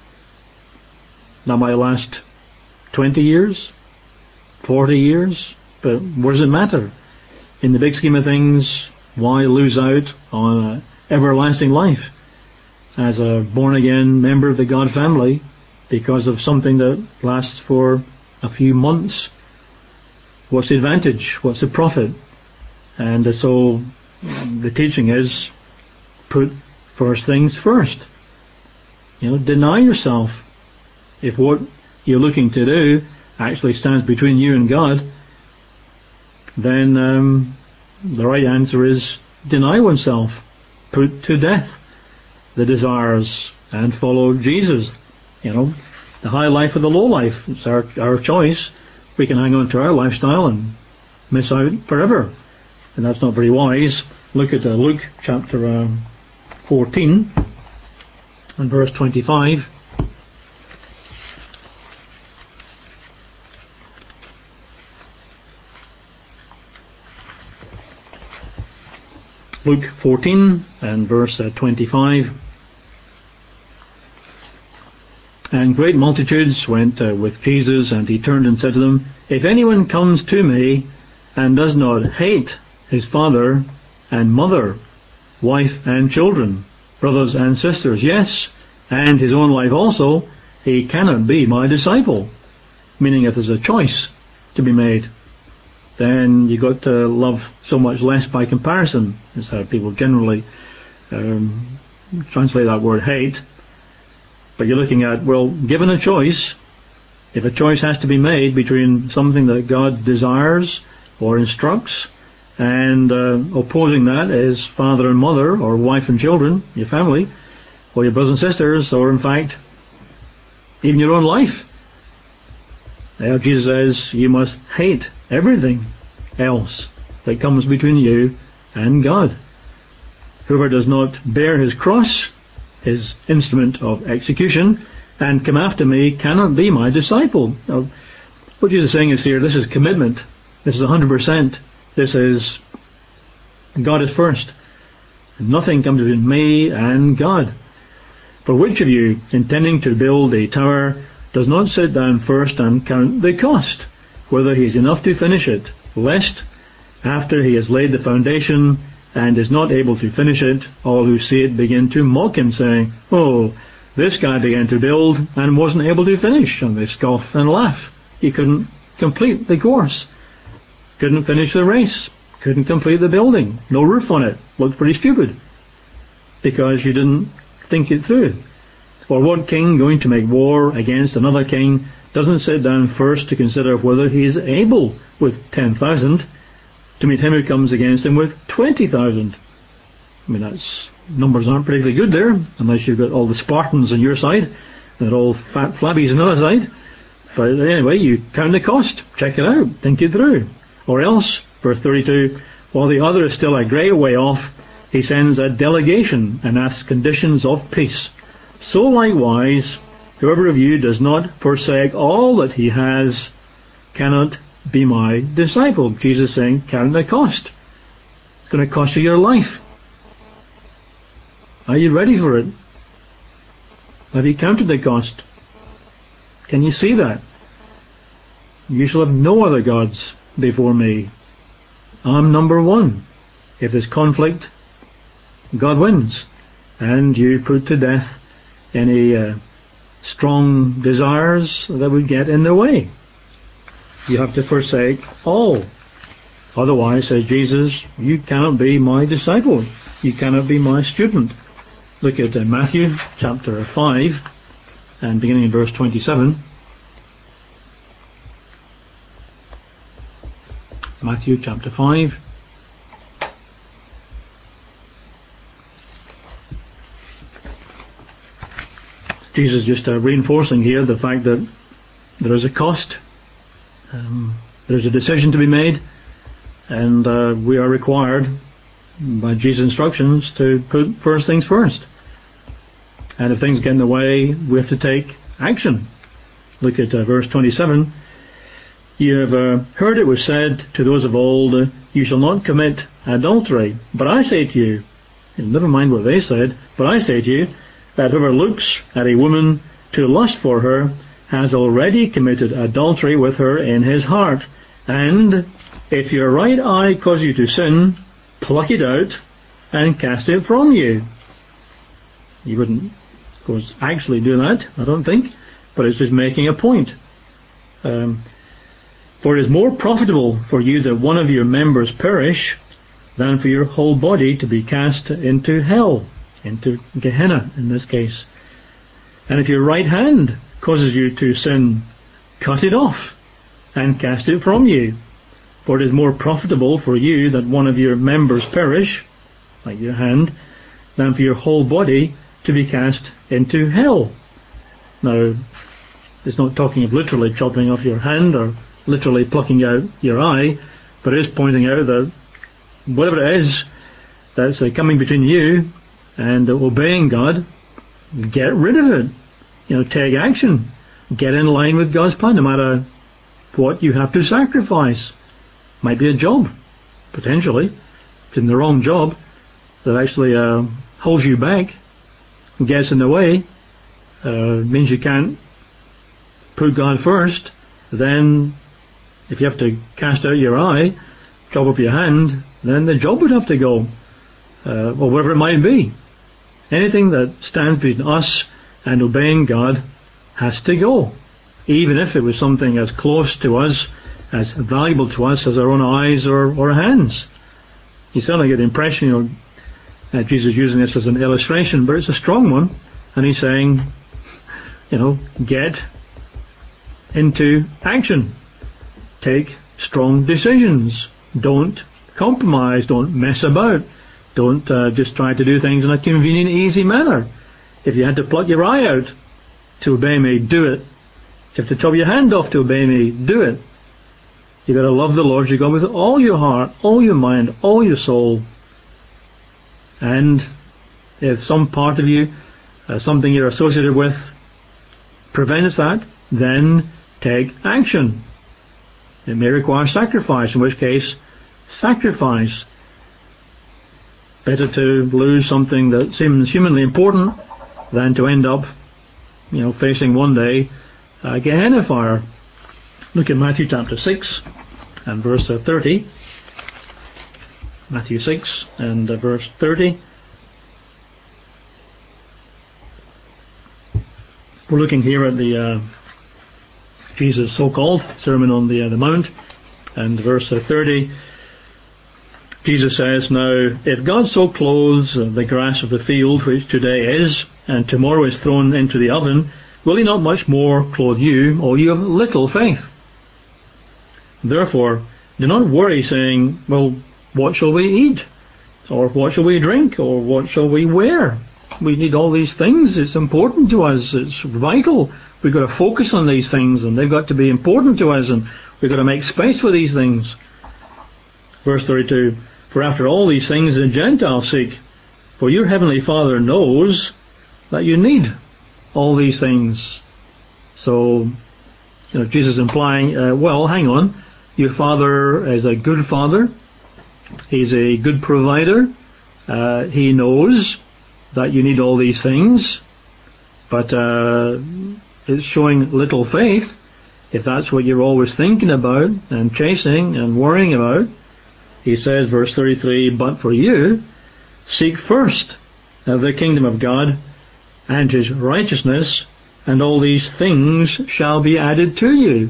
That might last twenty years, forty years, but what does it matter? In the big scheme of things, Why lose out on uh, everlasting life as a born-again member of the God family because of something that lasts for a few months? What's the advantage? What's the profit? And uh, so the teaching is, put first things first. You know, deny yourself. If what you're looking to do actually stands between you and God, then um, the right answer is deny oneself, put to death the desires, and follow Jesus. You know, the high life or the low life. It's our our choice. We can hang on to our lifestyle and miss out forever, and that's not very wise. Look at uh, Luke chapter um, fourteen and verse twenty-five. Luke fourteen and verse uh, twenty-five. And great multitudes went uh, with Jesus, and he turned and said to them, If anyone comes to me and does not hate his father and mother, wife and children, brothers and sisters, yes, and his own life also, he cannot be my disciple. Meaning, if there's a choice to be made, then you've got to love so much less by comparison, is how people generally um, translate that word hate. But you're looking at, well, given a choice, if a choice has to be made between something that God desires or instructs, and uh, opposing that is father and mother, or wife and children, your family, or your brothers and sisters, or in fact, even your own life. Now, Jesus says you must hate everything else that comes between you and God. Whoever does not bear his cross, his instrument of execution, and come after me cannot be my disciple. Now, what Jesus is saying is here, this is commitment. This is one hundred percent. This is, God is first. Nothing comes between me and God. For which of you, intending to build a tower, does not sit down first and count the cost, whether he is enough to finish it, lest, after he has laid the foundation, and is not able to finish it, all who see it begin to mock him, saying, Oh, this guy began to build and wasn't able to finish. And they scoff and laugh. He couldn't complete the course. Couldn't finish the race. Couldn't complete the building. No roof on it. Looked pretty stupid. Because you didn't think it through. Or what king going to make war against another king doesn't sit down first to consider whether he is able with ten thousand to meet him who comes against him with twenty thousand. I mean, that's, numbers aren't particularly good there, unless you've got all the Spartans on your side, and they're all fat flabbies on the other side. But anyway, you count the cost, check it out, think it through. Or else, verse thirty-two, while the other is still a great way off, he sends a delegation and asks conditions of peace. So likewise, whoever of you does not forsake all that he has cannot be my disciple. Jesus saying, count the cost. It's going to cost you your life. Are you ready for it? Have you counted the cost? Can you see that? You shall have no other gods before me. I'm number one. If there's conflict, God wins. And you put to death any uh, strong desires that would get in the way. You have to forsake all. Otherwise, says Jesus, you cannot be my disciple. You cannot be my student. Look at uh, Matthew chapter five, and beginning in verse twenty-seven. Matthew chapter five. Jesus just uh, reinforcing here the fact that there is a cost. Um, there's a decision to be made, and uh, we are required by Jesus' instructions to put first things first. And if things get in the way, we have to take action. Look at uh, verse twenty-seven. You have uh, heard it was said to those of old, uh, you shall not commit adultery. But I say to you, and never mind what they said, but I say to you, that whoever looks at a woman to lust for her has already committed adultery with her in his heart. And if your right eye cause you to sin, pluck it out and cast it from you. You wouldn't, of course, actually do that, I don't think, but it's just making a point. Um, For it is more profitable for you that one of your members perish than for your whole body to be cast into hell, into Gehenna in this case. And if your right hand causes you to sin, cut it off and cast it from you. For it is more profitable for you that one of your members perish, like your hand, than for your whole body to be cast into hell. Now, it's not talking of literally chopping off your hand or literally plucking out your eye, but it is pointing out that whatever it is that's uh, coming between you and uh, obeying God, get rid of it. You know, take action. Get in line with God's plan, no matter what you have to sacrifice. Might be a job, potentially. If in the wrong job that actually uh, holds you back, gets in the way, uh, means you can't put God first, then if you have to cast out your eye, chop off your hand, then the job would have to go, uh, or whatever it might be. Anything that stands between us and obeying God has to go, even if it was something as close to us, as valuable to us as our own eyes or, or hands. You certainly get the impression, you know, that Jesus is using this as an illustration, but it's a strong one, and he's saying, you know, get into action. Take strong decisions. Don't compromise. Don't mess about. Don't uh, just try to do things in a convenient, easy manner. If you had to pluck your eye out to obey me, do it. If you have to chop your hand off to obey me, do it. You've got to love the Lord your God with all your heart, all your mind, all your soul. And if some part of you, uh, something you're associated with, prevents that, then take action. It may require sacrifice, in which case, sacrifice. Better to lose something that seems humanly important than to end up, you know, facing one day uh, Gehenna fire. Look at Matthew chapter six and verse uh, thirty. Matthew six and uh, verse thirty. We're looking here at the uh, Jesus' so-called Sermon on the, uh, the Mount, and verse uh, thirty. Jesus says, "Now, if God so clothes uh, the grass of the field, which today is, and tomorrow is thrown into the oven, will he not much more clothe you, O you of little faith? Therefore, do not worry, saying, well, what shall we eat? Or what shall we drink? Or what shall we wear? We need all these things. It's important to us. It's vital. We've got to focus on these things, and they've got to be important to us, and we've got to make space for these things." Verse thirty-two, "For after all these things the Gentiles seek, for your heavenly Father knows that you need all these things." So, you know, Jesus is implying, uh, well, hang on, your Father is a good Father. He's a good provider. Uh, he knows that you need all these things, but uh, it's showing little faith if that's what you're always thinking about and chasing and worrying about. He says, verse thirty-three, "But for you, seek first the kingdom of God and his righteousness, and all these things shall be added to you."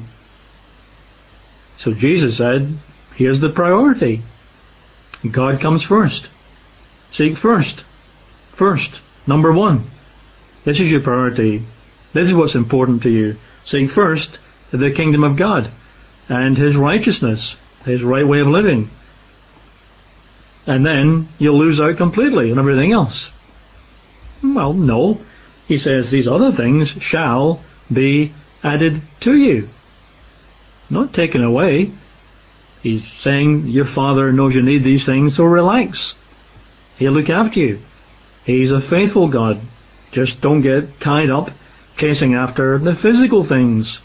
So Jesus said, here's the priority. God comes first. Seek first. First. Number one. This is your priority. This is what's important to you. Seek first the kingdom of God and his righteousness, his right way of living. And then you'll lose out completely on everything else. Well, no. He says these other things shall be added to you. Not taken away. He's saying your Father knows you need these things, so relax. He'll look after you. He's a faithful God. Just don't get tied up chasing after the physical things.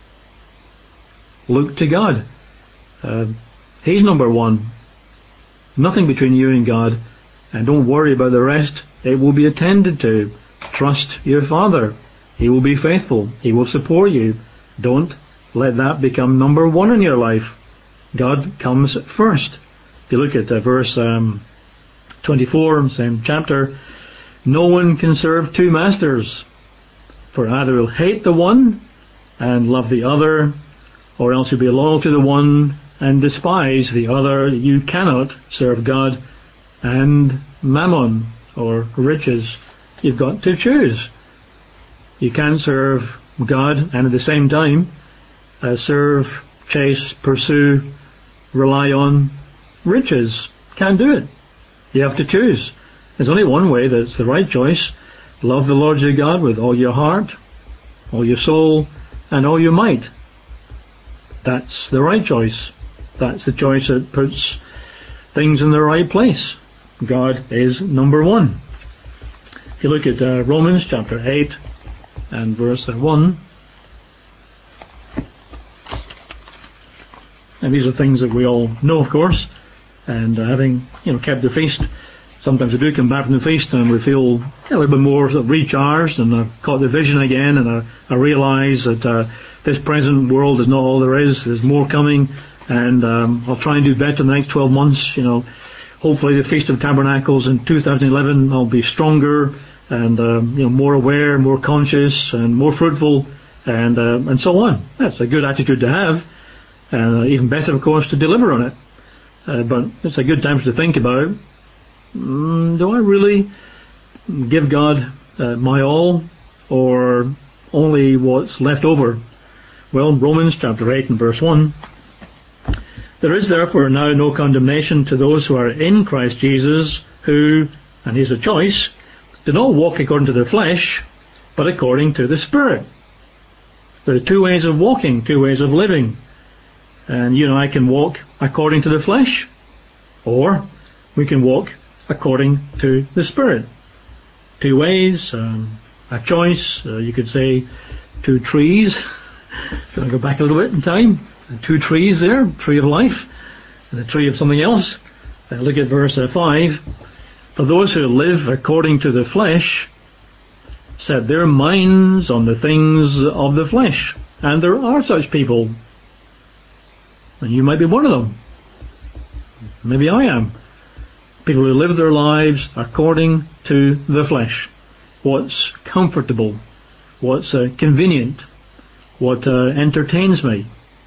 Look to God. Uh, he's number one. Nothing between you and God, and don't worry about the rest. It will be attended to. Trust your Father. He will be faithful. He will support you. Don't let that become number one in your life. God comes first. If you look at uh, verse um, twenty-four, same chapter, no one can serve two masters, for either will hate the one and love the other, or else you'll be loyal to the one and despise the other. You cannot serve God and mammon, or riches. You've got to choose. You can't serve God and at the same time uh, serve, chase, pursue, rely on riches. Can't do it. You have to choose. There's only one way that's the right choice. Love the Lord your God with all your heart, all your soul, and all your might. That's the right choice. That's the choice that puts things in the right place. God is number one. If you look at uh, Romans chapter eight and verse one, and these are things that we all know, of course, and uh, having you know kept the feast, sometimes we do come back from the feast and we feel a little bit more sort of recharged, and I've caught the vision again, and I, I realise that uh, this present world is not all there is. There's more coming, and um, I'll try and do better in the next twelve months. You know, hopefully the Feast of Tabernacles in two thousand eleven, I'll be stronger and um, you know more aware, more conscious, and more fruitful, and uh, and so on. That's a good attitude to have, and uh, even better, of course, to deliver on it. Uh, but it's a good time to think about. Mm, do I really give God uh, my all, or only what's left over? Well, Romans chapter eight and verse one. There is therefore now no condemnation to those who are in Christ Jesus, who, and here's a choice, do not walk according to the flesh, but according to the Spirit. There are two ways of walking, two ways of living. And you and I can walk according to the flesh, or we can walk according to the Spirit. Two ways, um, a choice, uh, you could say two trees. If you want to go back a little bit in time, two trees there, tree of life and a tree of something else. Uh, look at verse uh, five. For those who live according to the flesh set their minds on the things of the flesh. And there are such people. And you might be one of them. Maybe I am. People who live their lives according to the flesh. What's comfortable, what's uh, convenient, what uh, entertains me.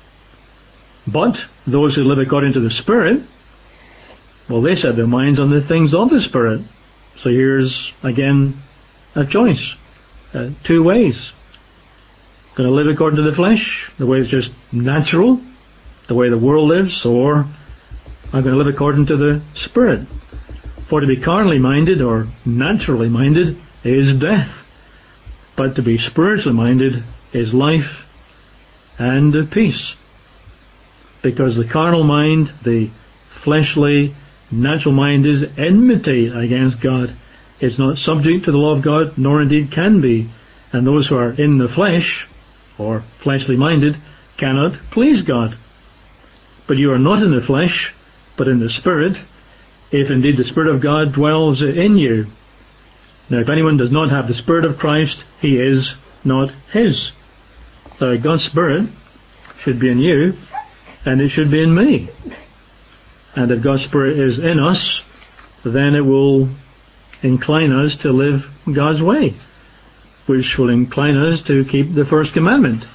But those who live according to the Spirit, well, they set their minds on the things of the Spirit. So here's, again, a choice. Uh, two ways. Going to live according to the flesh, the way it's just natural, the way the world lives, or I'm going to live according to the Spirit. For to be carnally minded or naturally minded is death, but to be spiritually minded is life and peace. Because the carnal mind, the fleshly, natural mind is enmity against God. It's not subject to the law of God, nor indeed can be. And those who are in the flesh, or fleshly minded, cannot please God. But you are not in the flesh, but in the Spirit, if indeed the Spirit of God dwells in you. Now, if anyone does not have the Spirit of Christ, he is not his. So God's Spirit should be in you, and it should be in me. And if God's Spirit is in us, then it will incline us to live God's way, which will incline us to keep the first commandment.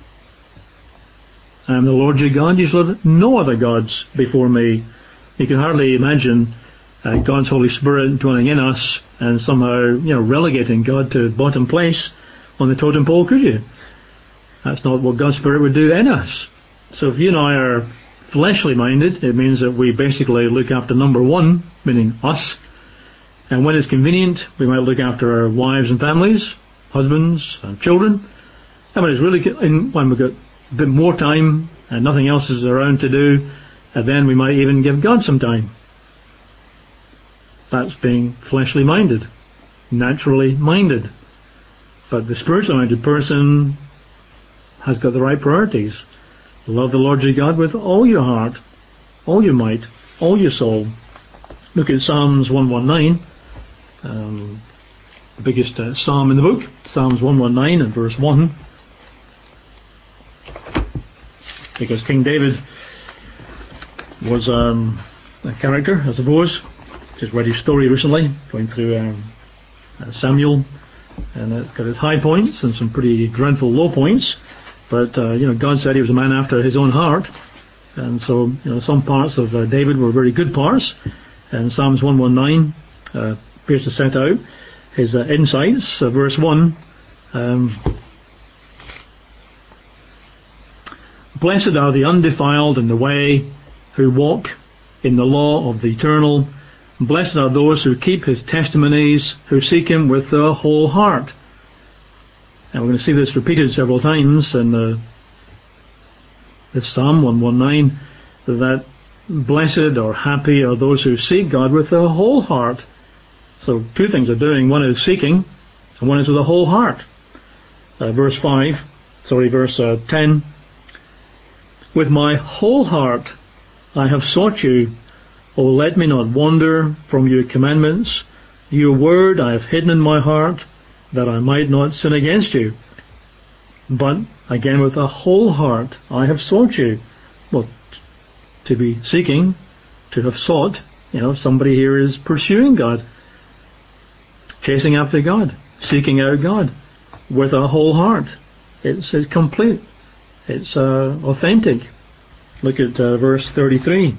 I am the Lord your God, you shall have no other gods before me. You can hardly imagine uh, God's Holy Spirit dwelling in us and somehow, you know, relegating God to bottom place on the totem pole, could you? That's not what God's Spirit would do in us. So if you and I are fleshly minded, it means that we basically look after number one, meaning us. And when it's convenient, we might look after our wives and families, husbands and children. And when it's really, when we've got a bit more time and nothing else is around to do, and then we might even give God some time. That's being fleshly minded, naturally minded. But the spiritually minded person has got the right priorities. Love the Lord your God with all your heart, all your might, all your soul. Look at Psalms one nineteen, um, the biggest uh, psalm in the book, Psalms one nineteen and verse one. Because King David was um, a character, I suppose. Just read his story recently, going through um, uh, Samuel, and it's got its high points and some pretty dreadful low points. But uh, you know, God said he was a man after his own heart, and so you know, some parts of uh, David were very good parts, and Psalms one nineteen uh, appears to set out his uh, insights. Uh, verse one. Um, Blessed are the undefiled in the way, who walk in the law of the Eternal. Blessed are those who keep his testimonies, who seek him with their whole heart. And we're going to see this repeated several times in the, this Psalm one nineteen, that blessed or happy are those who seek God with their whole heart. So two things are doing. One is seeking, and one is with a whole heart. Uh, verse five, sorry, verse uh, ten. With my whole heart I have sought you. O let me not wander from your commandments. Your word I have hidden in my heart, that I might not sin against you. But again, with a whole heart I have sought you. Well, to be seeking, to have sought, you know, somebody here is pursuing God, chasing after God, seeking out God with a whole heart. It's, it's complete. It's uh, authentic. Look at uh, verse thirty-three.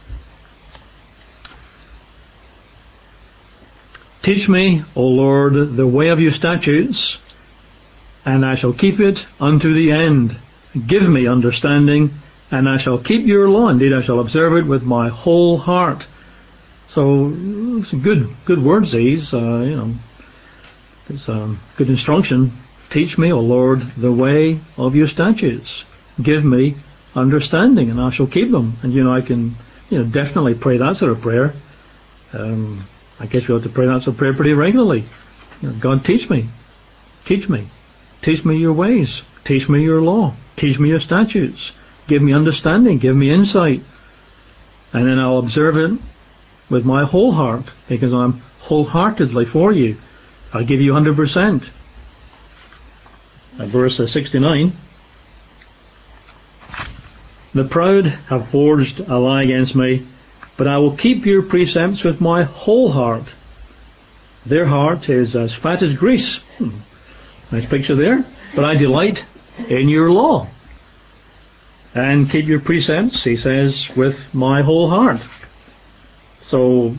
Teach me, O Lord, the way of your statutes, and I shall keep it unto the end. Give me understanding, and I shall keep your law. Indeed, I shall observe it with my whole heart. So, it's good, good words these. Uh, you know, it's um, good instruction. Teach me, O Lord, the way of your statutes. Give me understanding, and I shall keep them. And you know, I can, you know, definitely pray that sort of prayer. Um, I guess we ought to pray that sort of prayer pretty regularly. You know, God, teach me, teach me, teach me your ways, teach me your law, teach me your statutes, give me understanding, give me insight, and then I'll observe it with my whole heart, because I'm wholeheartedly for you. I'll give you one hundred percent. At verse sixty-nine, the proud have forged a lie against me, but I will keep your precepts with my whole heart. Their heart is as fat as grease. Hmm. Nice picture there. But I delight in your law, and keep your precepts, he says, with my whole heart. So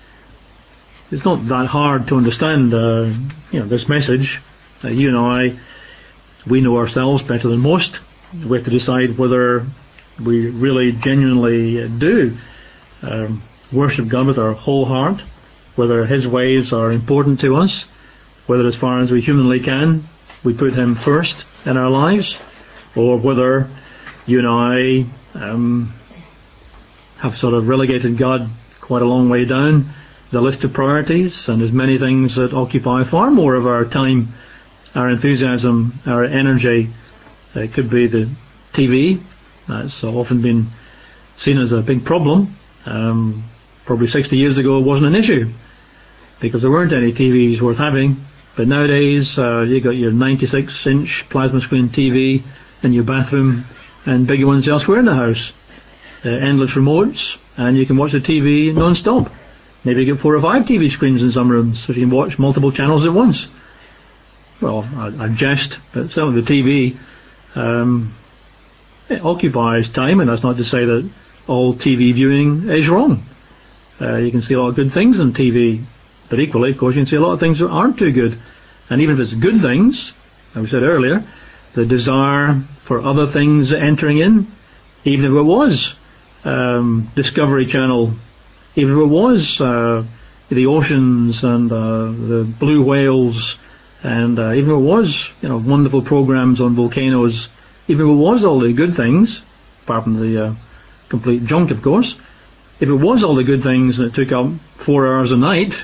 it's not that hard to understand uh, you know, this message. Uh, you and I, we know ourselves better than most. We have to decide whether we really genuinely do um, worship God with our whole heart, whether his ways are important to us, whether as far as we humanly can we put him first in our lives, or whether you and I um, have sort of relegated God quite a long way down the list of priorities, and there's many things that occupy far more of our time, our enthusiasm, our energy. It could be the T V. That's often been seen as a big problem. Um, probably sixty years ago it wasn't an issue, because there weren't any T Vs worth having. But nowadays uh, you got your ninety-six inch plasma screen T V in your bathroom, and bigger ones elsewhere in the house. Uh, endless remotes, and you can watch the T V non-stop. Maybe you get four or five T V screens in some rooms, so you can watch multiple channels at once. Well, I, I jest, but certainly the T V um, it occupies time, and that's not to say that all T V viewing is wrong. Uh, you can see a lot of good things on T V, but equally, of course, you can see a lot of things that aren't too good. And even if it's good things, like we said earlier, the desire for other things entering in, even if it was um, Discovery Channel, even if it was uh, the oceans and uh, the blue whales, and uh, even if it was, you know, wonderful programs on volcanoes, even if it was all the good things, apart from the uh, complete junk, of course, if it was all the good things that took up four hours a night,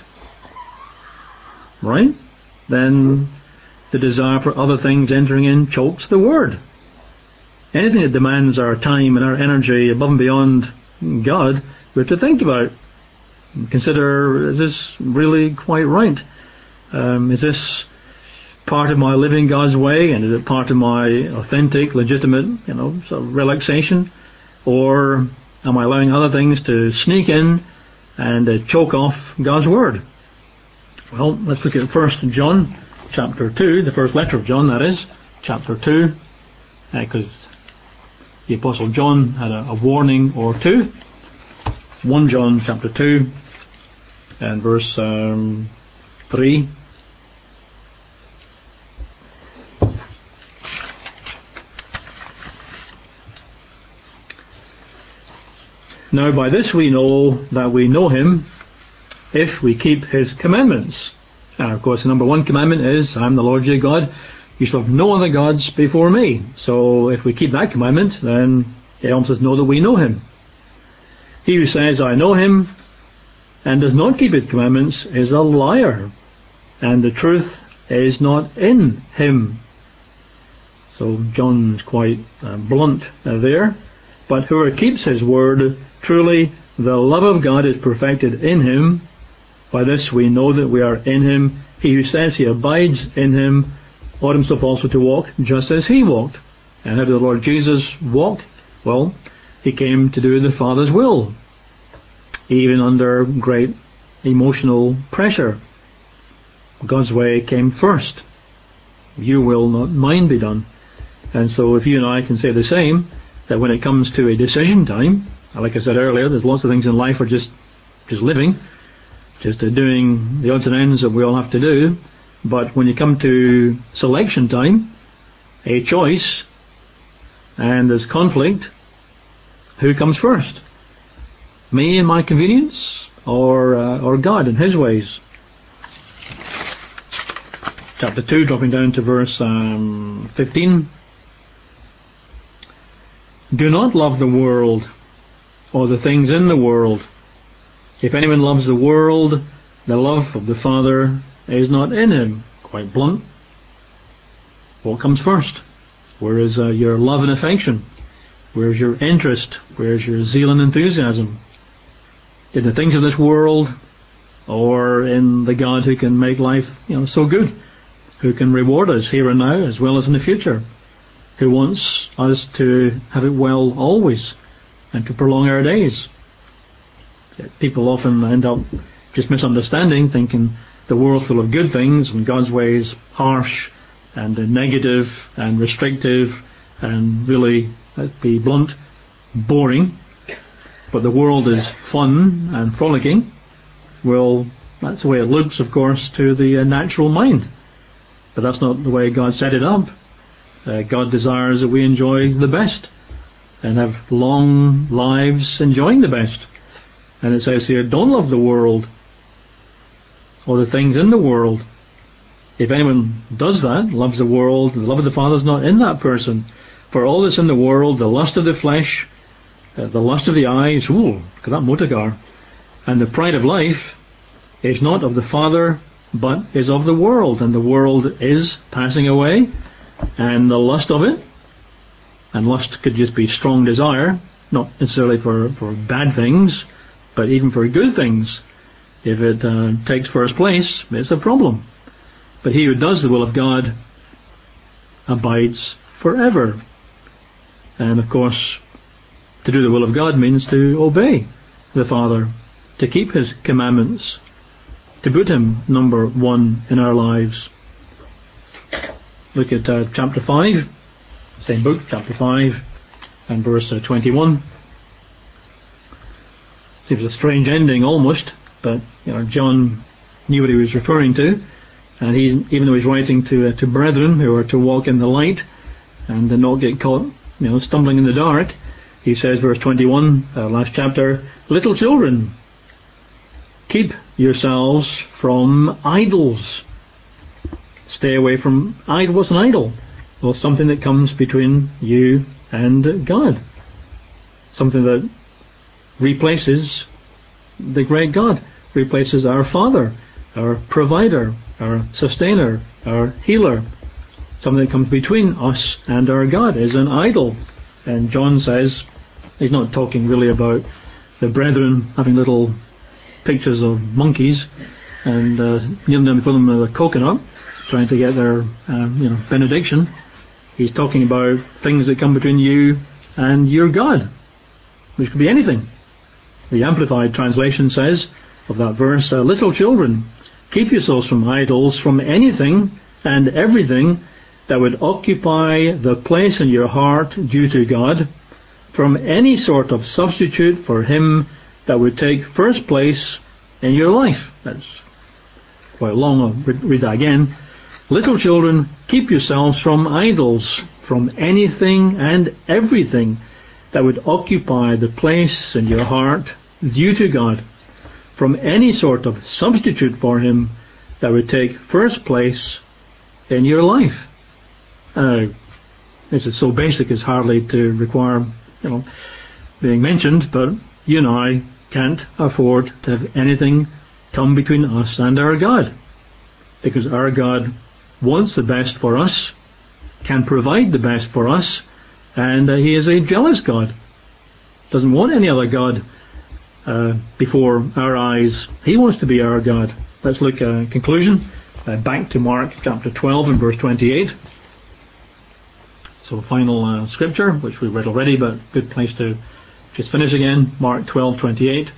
right, then the desire for other things entering in chokes the word. Anything that demands our time and our energy above and beyond God, we have to think about. Consider, is this really quite right? Um, is this part of my living God's way, and is it part of my authentic, legitimate, you know, sort of relaxation? Or Am I allowing other things to sneak in and uh, choke off God's Word? Well, let's look at First John chapter two, the first letter of John, that is, chapter two, because uh, the Apostle John had a, a warning or two. First John chapter two and verse um, three. Now by this we know that we know him, if we keep his commandments. And of course the number one commandment is, I am the Lord your God, you shall have no other gods before me. So if we keep that commandment, then it helps us know that we know him. He who says, I know him, and does not keep his commandments, is a liar, and the truth is not in him. So John's quite uh, blunt uh, there. But whoever keeps his word, truly the love of God is perfected in him. By this we know that we are in him. He who says he abides in him ought himself also to walk just as he walked. And how did the Lord Jesus walk? Well, he came to do the Father's will, even under great emotional pressure. God's way came first. Your will, not mine, be done. And so if you and I can say the same, that when it comes to a decision time, like I said earlier, there's lots of things in life are just just living, just uh, doing the odds and ends that we all have to do. But when you come to selection time, a choice, and there's conflict, who comes first? Me and my convenience, or uh, or God and his ways? Chapter two, dropping down to verse um, fifteen. Do not love the world, or the things in the world. If anyone loves the world, the love of the Father is not in him. Quite blunt. What comes first? Where is uh, your love and affection? Where's your interest? Where's your zeal and enthusiasm? In the things of this world, or in the God who can make life, you know, so good, who can reward us here and now as well as in the future, who wants us to have it well always and to prolong our days? People often end up just misunderstanding, thinking the world's full of good things and God's ways harsh and negative and restrictive and really, let's be blunt, boring. But the world is fun and frolicking. Well, that's the way it looks, of course, to the natural mind. But that's not the way God set it up. Uh, God desires that we enjoy the best and have long lives enjoying the best. And it says here, don't love the world or the things in the world. If anyone does that, loves the world, the love of the Father is not in that person. For all that's in the world, the lust of the flesh, uh, the lust of the eyes, ooh, look at that motor car, and the pride of life is not of the Father, but is of the world. And the world is passing away, and the lust of it, and lust could just be strong desire, not necessarily for, for bad things, but even for good things. If it uh, takes first place, it's a problem. But he who does the will of God abides forever. And of course, to do the will of God means to obey the Father, to keep his commandments, to put him number one in our lives. Look at uh, chapter five, same book, chapter five, and verse uh, twenty-one. Seems a strange ending almost, but you know, John knew what he was referring to, and he, even though he's writing to uh, to brethren who are to walk in the light and to not get caught, you know, stumbling in the dark, he says, verse twenty-one, uh, last chapter, little children, keep yourselves from idols. Stay away from idol. What's an idol? Well, something that comes between you and God, something that replaces the great God, replaces our Father, our provider, our sustainer, our healer. Something that comes between us and our God is an idol. And John says, he's not talking really about the brethren having little pictures of monkeys and uh, kneeling down before them with a coconut, trying to get their um, you know benediction. He's talking about things that come between you and your God. which could be anything. The Amplified Translation says of that verse, uh, little children, keep yourselves from idols, from anything and everything that would occupy the place in your heart due to God, from any sort of substitute for Him that would take first place in your life. That's quite long. I'll read that again. Little children, keep yourselves from idols, from anything and everything that would occupy the place in your heart due to God, from any sort of substitute for Him that would take first place in your life. Uh, this is so basic it's hardly to require, you know, being mentioned, but you and I can't afford to have anything come between us and our God, because our God wants the best for us, can provide the best for us, and uh, He is a jealous God. Doesn't want any other God uh, before our eyes. He wants to be our God. Let's look at uh, conclusion. Uh, back to Mark chapter twelve and verse twenty-eight. So final uh, scripture, which we read already, but good place to just finish again. Mark twelve twenty-eight.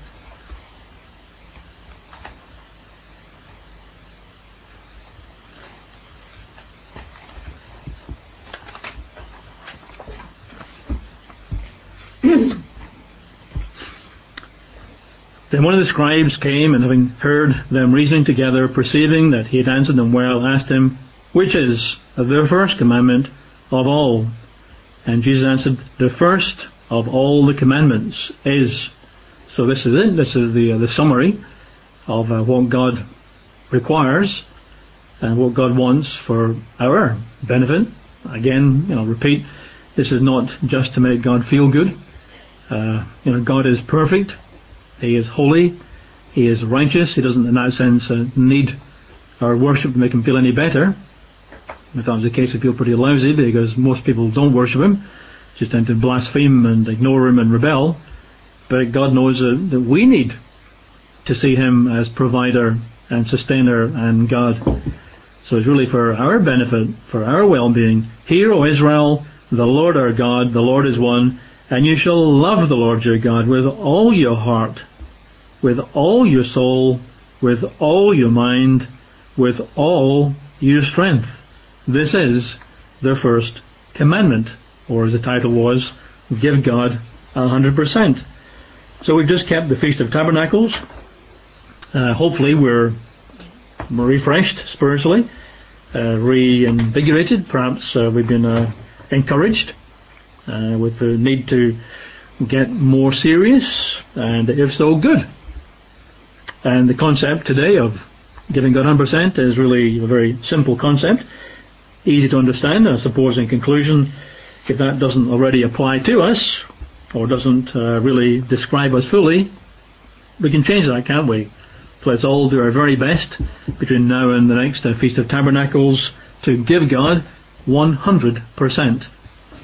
Then one of the scribes came, and having heard them reasoning together, perceiving that he had answered them well, asked him, which is the first commandment of all? And Jesus answered, the first of all the commandments is. So this is it. This is the uh, the summary of uh, what God requires and what God wants for our benefit. Again, you know, repeat, this is not just to make God feel good. Uh, you know, God is perfect. He is holy. He is righteous. He doesn't, in that sense, uh, need our worship to make Him feel any better. If that was the case, He'd feel pretty lousy, because most people don't worship Him, just tend to blaspheme and ignore Him and rebel. But God knows uh, that we need to see Him as provider and sustainer and God. So it's really for our benefit, for our well-being. Hear, O Israel, the Lord our God, the Lord is one, and you shall love the Lord your God with all your heart, with all your soul, with all your mind, with all your strength. This is the first commandment, or as the title was, give God a hundred percent. So we've just kept the Feast of Tabernacles. Uh, hopefully we're, we're refreshed spiritually, uh, reinvigorated. Perhaps uh, we've been uh, encouraged uh, with the need to get more serious, and if so, good. And the concept today of giving God one hundred percent is really a very simple concept, easy to understand. I suppose in conclusion, if that doesn't already apply to us, or doesn't uh, really describe us fully, we can change that, can't we? So let's all do our very best between now and the next uh, Feast of Tabernacles to give God one hundred percent.